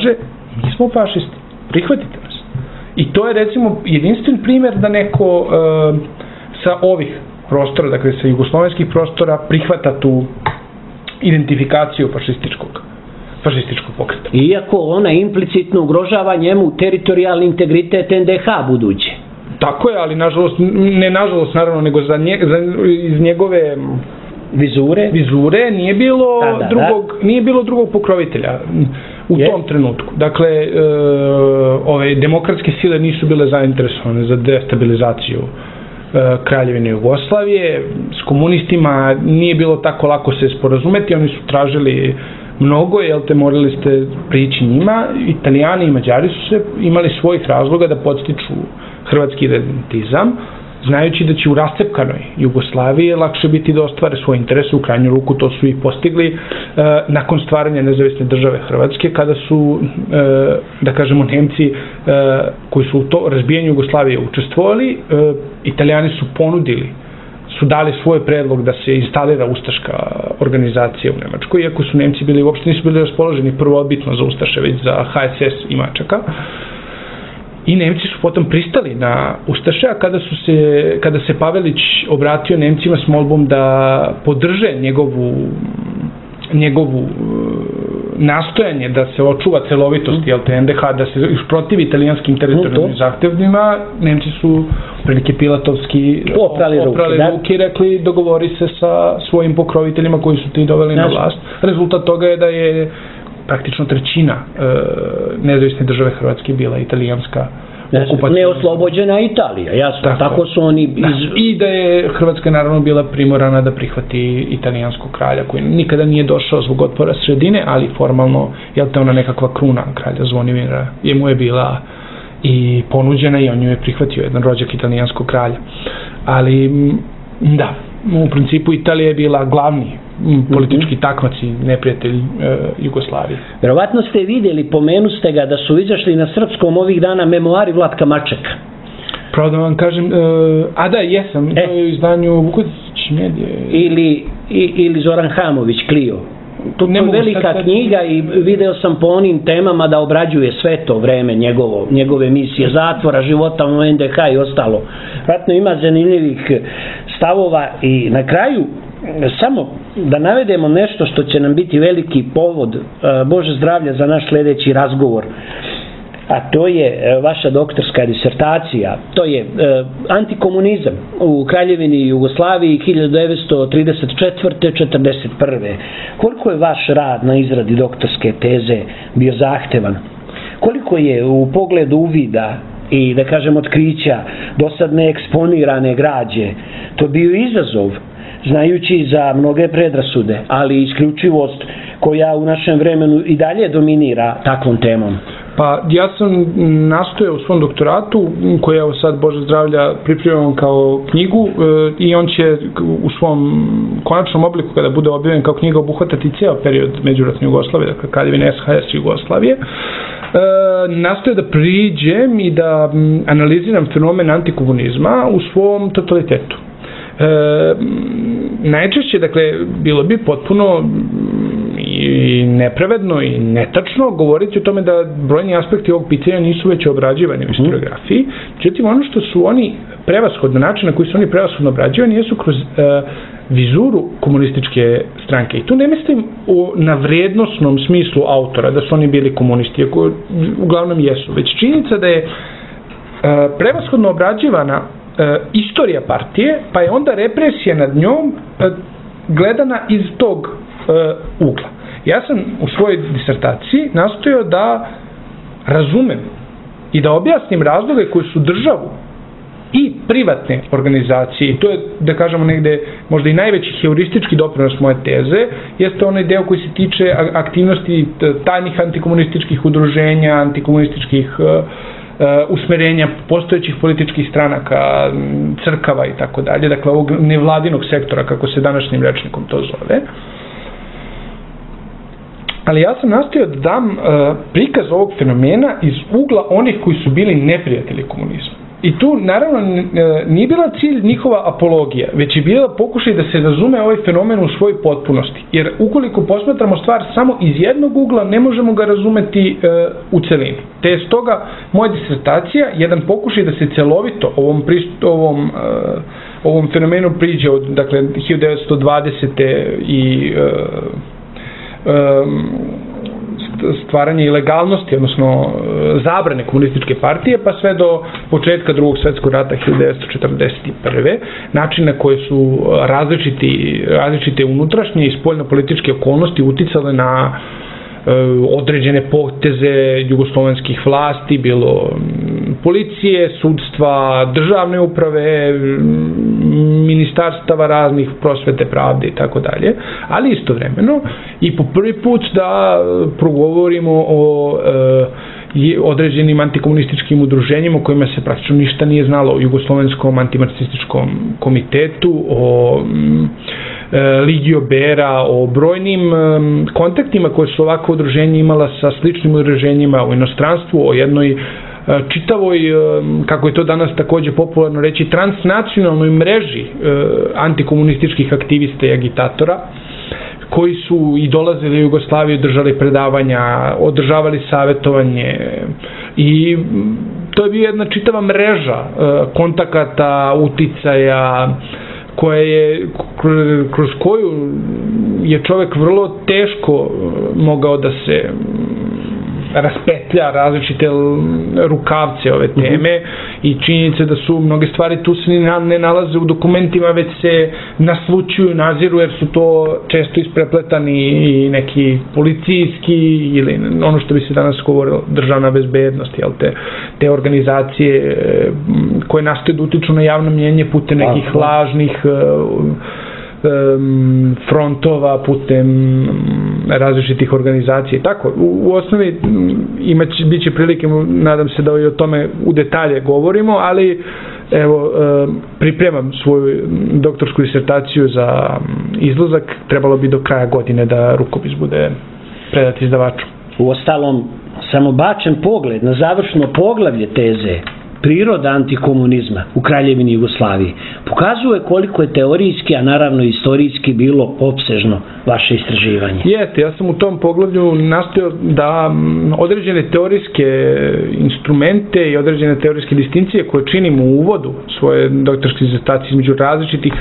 mi smo fašisti, prihvatite nas. I to je recimo jedinstven primjer da neko uh, sa ovih prostora, dakle sa jugoslovenskih prostora, prihvata tu identifikaciju fašističkog, fašističkog pokreta. Iako ona implicitno ugrožava njemu teritorijalni integritet en de ha buduće. Tako je, ali nažalost, ne nažalost naravno, nego za, nje, za iz njegove vizure, vizure nije bilo da, da, drugog, da. nije bilo drugog pokrovitelja u yes. tom trenutku. Dakle, e, ove demokratske sile nisu bile zainteresovane za destabilizaciju e, Kraljevine Jugoslavije. S komunistima nije bilo tako lako se sporazumeti, oni su tražili mnogo, jel te morali ste prići njima. Italijani i Mađari su se imali svojih razloga da podstiču hrvatski identizam, znajući da će u rascepkanoj Jugoslaviji lakše biti da ostvare svoje interese, u krajnju ruku to su i postigli e, nakon stvaranja nezavisne države Hrvatske, kada su, e, da kažemo, Nemci e, koji su u to razbijanju Jugoslavije učestvovali, e, Italijani su ponudili, su dali svoj predlog da se instalira ustaška organizacija u Nemačkoj, iako su Nemci bili, uopšte nisu bili raspoloženi prvobitno za ustaše, već za ha es es i Mačaka. I Nemci su potom pristali na ustaše, a kada, su se, kada se Pavelić obratio Nemcima s molbom da podrže njegovu, njegovu nastojanje da se očuva celovitost mm. en de ha, da se protivi italijanskim teritorijalnim mm, zahtevima, Nemci su prilike pilatovski oprali ruke, oprali ruke i rekli dogovori se sa svojim pokroviteljima koji su ti doveli znači. na vlast. Rezultat toga je da je praktično trećina e, nezavisne države Hrvatske bila italijanska okupacija. Neoslobođena Italija, jasno, tako, tako su oni... Iz... Da. I da je Hrvatska naravno bila primorana da prihvati italijanskog kralja, koji nikada nije došao zbog otpora sredine, ali formalno, jel te ona nekakva kruna kralja Zvonimira, je mu je bila i ponuđena i on ju je prihvatio, jedan rođak italijanskog kralja. Ali, da, u principu Italija je bila glavni politički takmac i neprijatelj e, Jugoslavije. Verovatno ste vidjeli, pomenu ste ga da su izašli na srpskom ovih dana memoari Vlatka Mačeka. Pravo da vam kažem, e, a da, jesam, e. to je u izdanju Vukotić medije. Ili, i, ili Zoran Hamović, Klio. To je velika sad, sad... knjiga i video sam po onim temama da obrađuje sve to vreme njegovo, njegove misije, zatvora, života u en de ha i ostalo. Vratno ima zanimljivih stavova i na kraju samo da navedemo nešto što će nam biti veliki povod, Bože zdravlja, za naš sljedeći razgovor, a to je vaša doktorska disertacija, to je antikomunizam u Kraljevini Jugoslaviji hiljadu devetsto trideset četvrte do četrdeset prve. Koliko je vaš rad na izradi doktorske teze bio zahtevan? Koliko je u pogledu uvida i, da kažem, otkrića dosad neeksponirane građe to bio izazov, znajući za mnoge predrasude, ali isključivost koja u našem vremenu i dalje dominira takvom temom? Pa ja sam nastojao u svom doktoratu, koji je sad, Bože zdravlja, pripremljen kao knjigu e, i on će u svom konačnom obliku, kada bude objavljen kao knjiga, obuhvatati ceo period međuratne Jugoslavije, dakle Kraljevine es ha es Jugoslavije. E, nastoje da priđem i da analiziram fenomen antikomunizma u svom totalitetu. E, najčešće, dakle, bilo bi potpuno i nepravedno i netačno govoriti o tome da brojni aspekti ovog pitanja nisu već obrađivani u historiografiji. Međutim, ono što su oni prevashodno, način na koji su oni prevashodno obrađivani jesu kroz e, vizuru komunističke stranke. I tu ne mislim u, na vrednosnom smislu autora da su oni bili komunisti, ako uglavnom jesu, već činjenica da je e, prevashodno obrađivana e, istorija partije, pa je onda represija nad njom e, gledana iz tog e, ugla. Ja sam u svojoj disertaciji nastojao da razumem i da objasnim razloge koji su državu i privatne organizacije, i to je, da kažemo, negde možda i najveći heuristički doprinos moje teze, jeste onaj deo koji se tiče aktivnosti tajnih antikomunističkih udruženja, antikomunističkih uh, uh, usmerenja postojećih političkih stranaka, crkava i tako dalje, dakle ovog nevladinog sektora, kako se današnjim rečnikom to zove. Ali ja sam nastojao da dam uh, prikaz ovog fenomena iz ugla onih koji su bili neprijatelji komunizma. I tu, naravno, nije bila cilj njihova apologija, već je bila pokušaj da se razume ovaj fenomen u svojoj potpunosti. Jer ukoliko posmatramo stvar samo iz jednog ugla, ne možemo ga razumeti e, u celini. Te je stoga moja disertacija jedan pokušaj da se celovito ovom, pristup, ovom, e, ovom fenomenu priđe od dakle, hiljadu devetsto dvadesete i e, e, stvaranje ilegalnosti, odnosno zabrane komunističke partije, pa sve do početka drugog svetskog rata hiljadu devetsto četrdeset prve. način na koje su različiti, različite unutrašnje i spoljno-političke okolnosti uticale na e, određene poteze jugoslovenskih vlasti, bilo policije, sudstva, državne uprave, ministarstava raznih, prosvete, pravde i tako dalje, ali istovremeno i po prvi put da progovorimo o e, određenim antikomunističkim udruženjima o kojima se praktično ništa nije znalo, o Jugoslovenskom antimarksističkom komitetu, o e, Ligi Obera, o brojnim e, kontaktima koje su ovakva udruženja imala sa sličnim udruženjima u inostranstvu, o jednoj čitavoj, kako je to danas takođe popularno reći, transnacionalnoj mreži antikomunističkih aktivista i agitatora, koji su i dolazili u Jugoslaviju, držali predavanja, održavali savjetovanje i to je bio jedna čitava mreža kontakata, uticaja, koja je, kroz koju je čovek vrlo teško mogao da se raspetlja različite rukavce ove teme i činjenice da su mnoge stvari tu se ne nalaze u dokumentima, već se naslučuju, naziru, jer su to često isprepletani i neki policijski ili ono što bi se danas govorilo državna bezbednost, jel, te, te organizacije koje nastoje da utiču na javno mnjenje putem nekih lažnih frontova, putem različitih organizacija i tako. U, u osnovi imać, bit će prilike, nadam se da i o tome u detalje govorimo, ali evo, pripremam svoju doktorsku disertaciju za izlazak, trebalo bi do kraja godine da rukopis bude predat izdavaču. U ostalom, samo bačen pogled na završno poglavlje teze priroda antikomunizma u Kraljevini Jugoslaviji pokazuje koliko je teorijski, a naravno istorijski bilo opsežno vaše istraživanje. Jeste, ja sam u tom poglavlju nastojao da određene teorijske instrumente i određene teorijske distinkcije koje činimo u uvodu svoje doktorske disertacije između različitih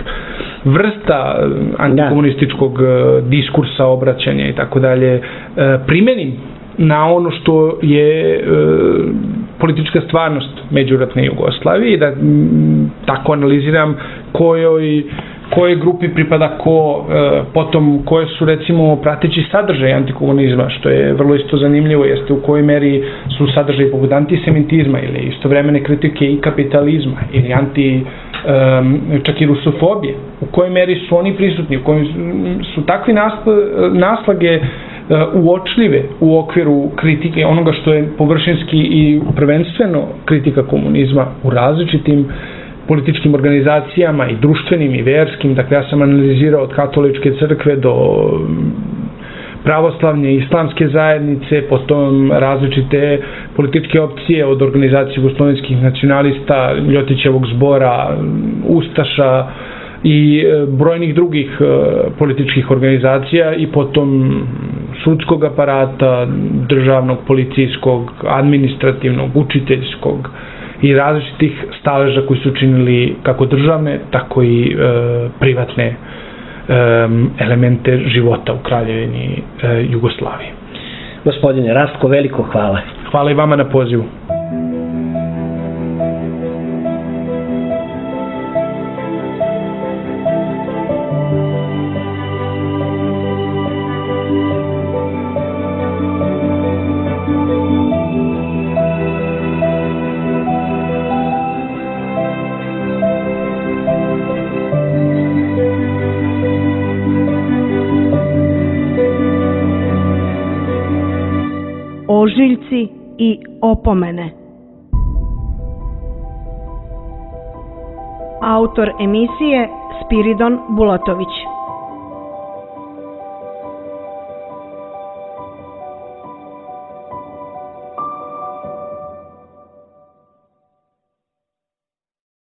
vrsta antikomunističkog diskursa, obraćanja i tako dalje primenim na ono što je e, politička stvarnost međuratne Jugoslavije i da m, tako analiziram kojoj, kojoj grupi pripada ko, e, potom koje su recimo prateći sadržaj antikomunizma, što je vrlo isto zanimljivo, jeste u kojoj meri su sadržaj poput antisemitizma ili istovremene kritike i kapitalizma ili anti Um, čak i rusofobije, u kojoj meri su oni prisutni, u kojoj su takvi naslage uh, uočljive u okviru kritike onoga što je površinski i prvenstveno kritika komunizma u različitim političkim organizacijama i društvenim i verskim. Dakle, ja sam analizirao od katoličke crkve do pravoslavne i islamske zajednice, potom različite političke opcije od organizacije jugoslovenskih nacionalista, Ljotićevog zbora, Ustaša i brojnih drugih političkih organizacija i potom sudskog aparata, državnog, policijskog, administrativnog, učiteljskog i različitih staleža koji su činili kako državne, tako i e, privatne elemente života u Kraljevini e, Jugoslavije. Gospodine Rastko, veliko hvala. Hvala i vama na pozivu. Ožiljci i opomene. Autor emisije Spiridon Bulatović.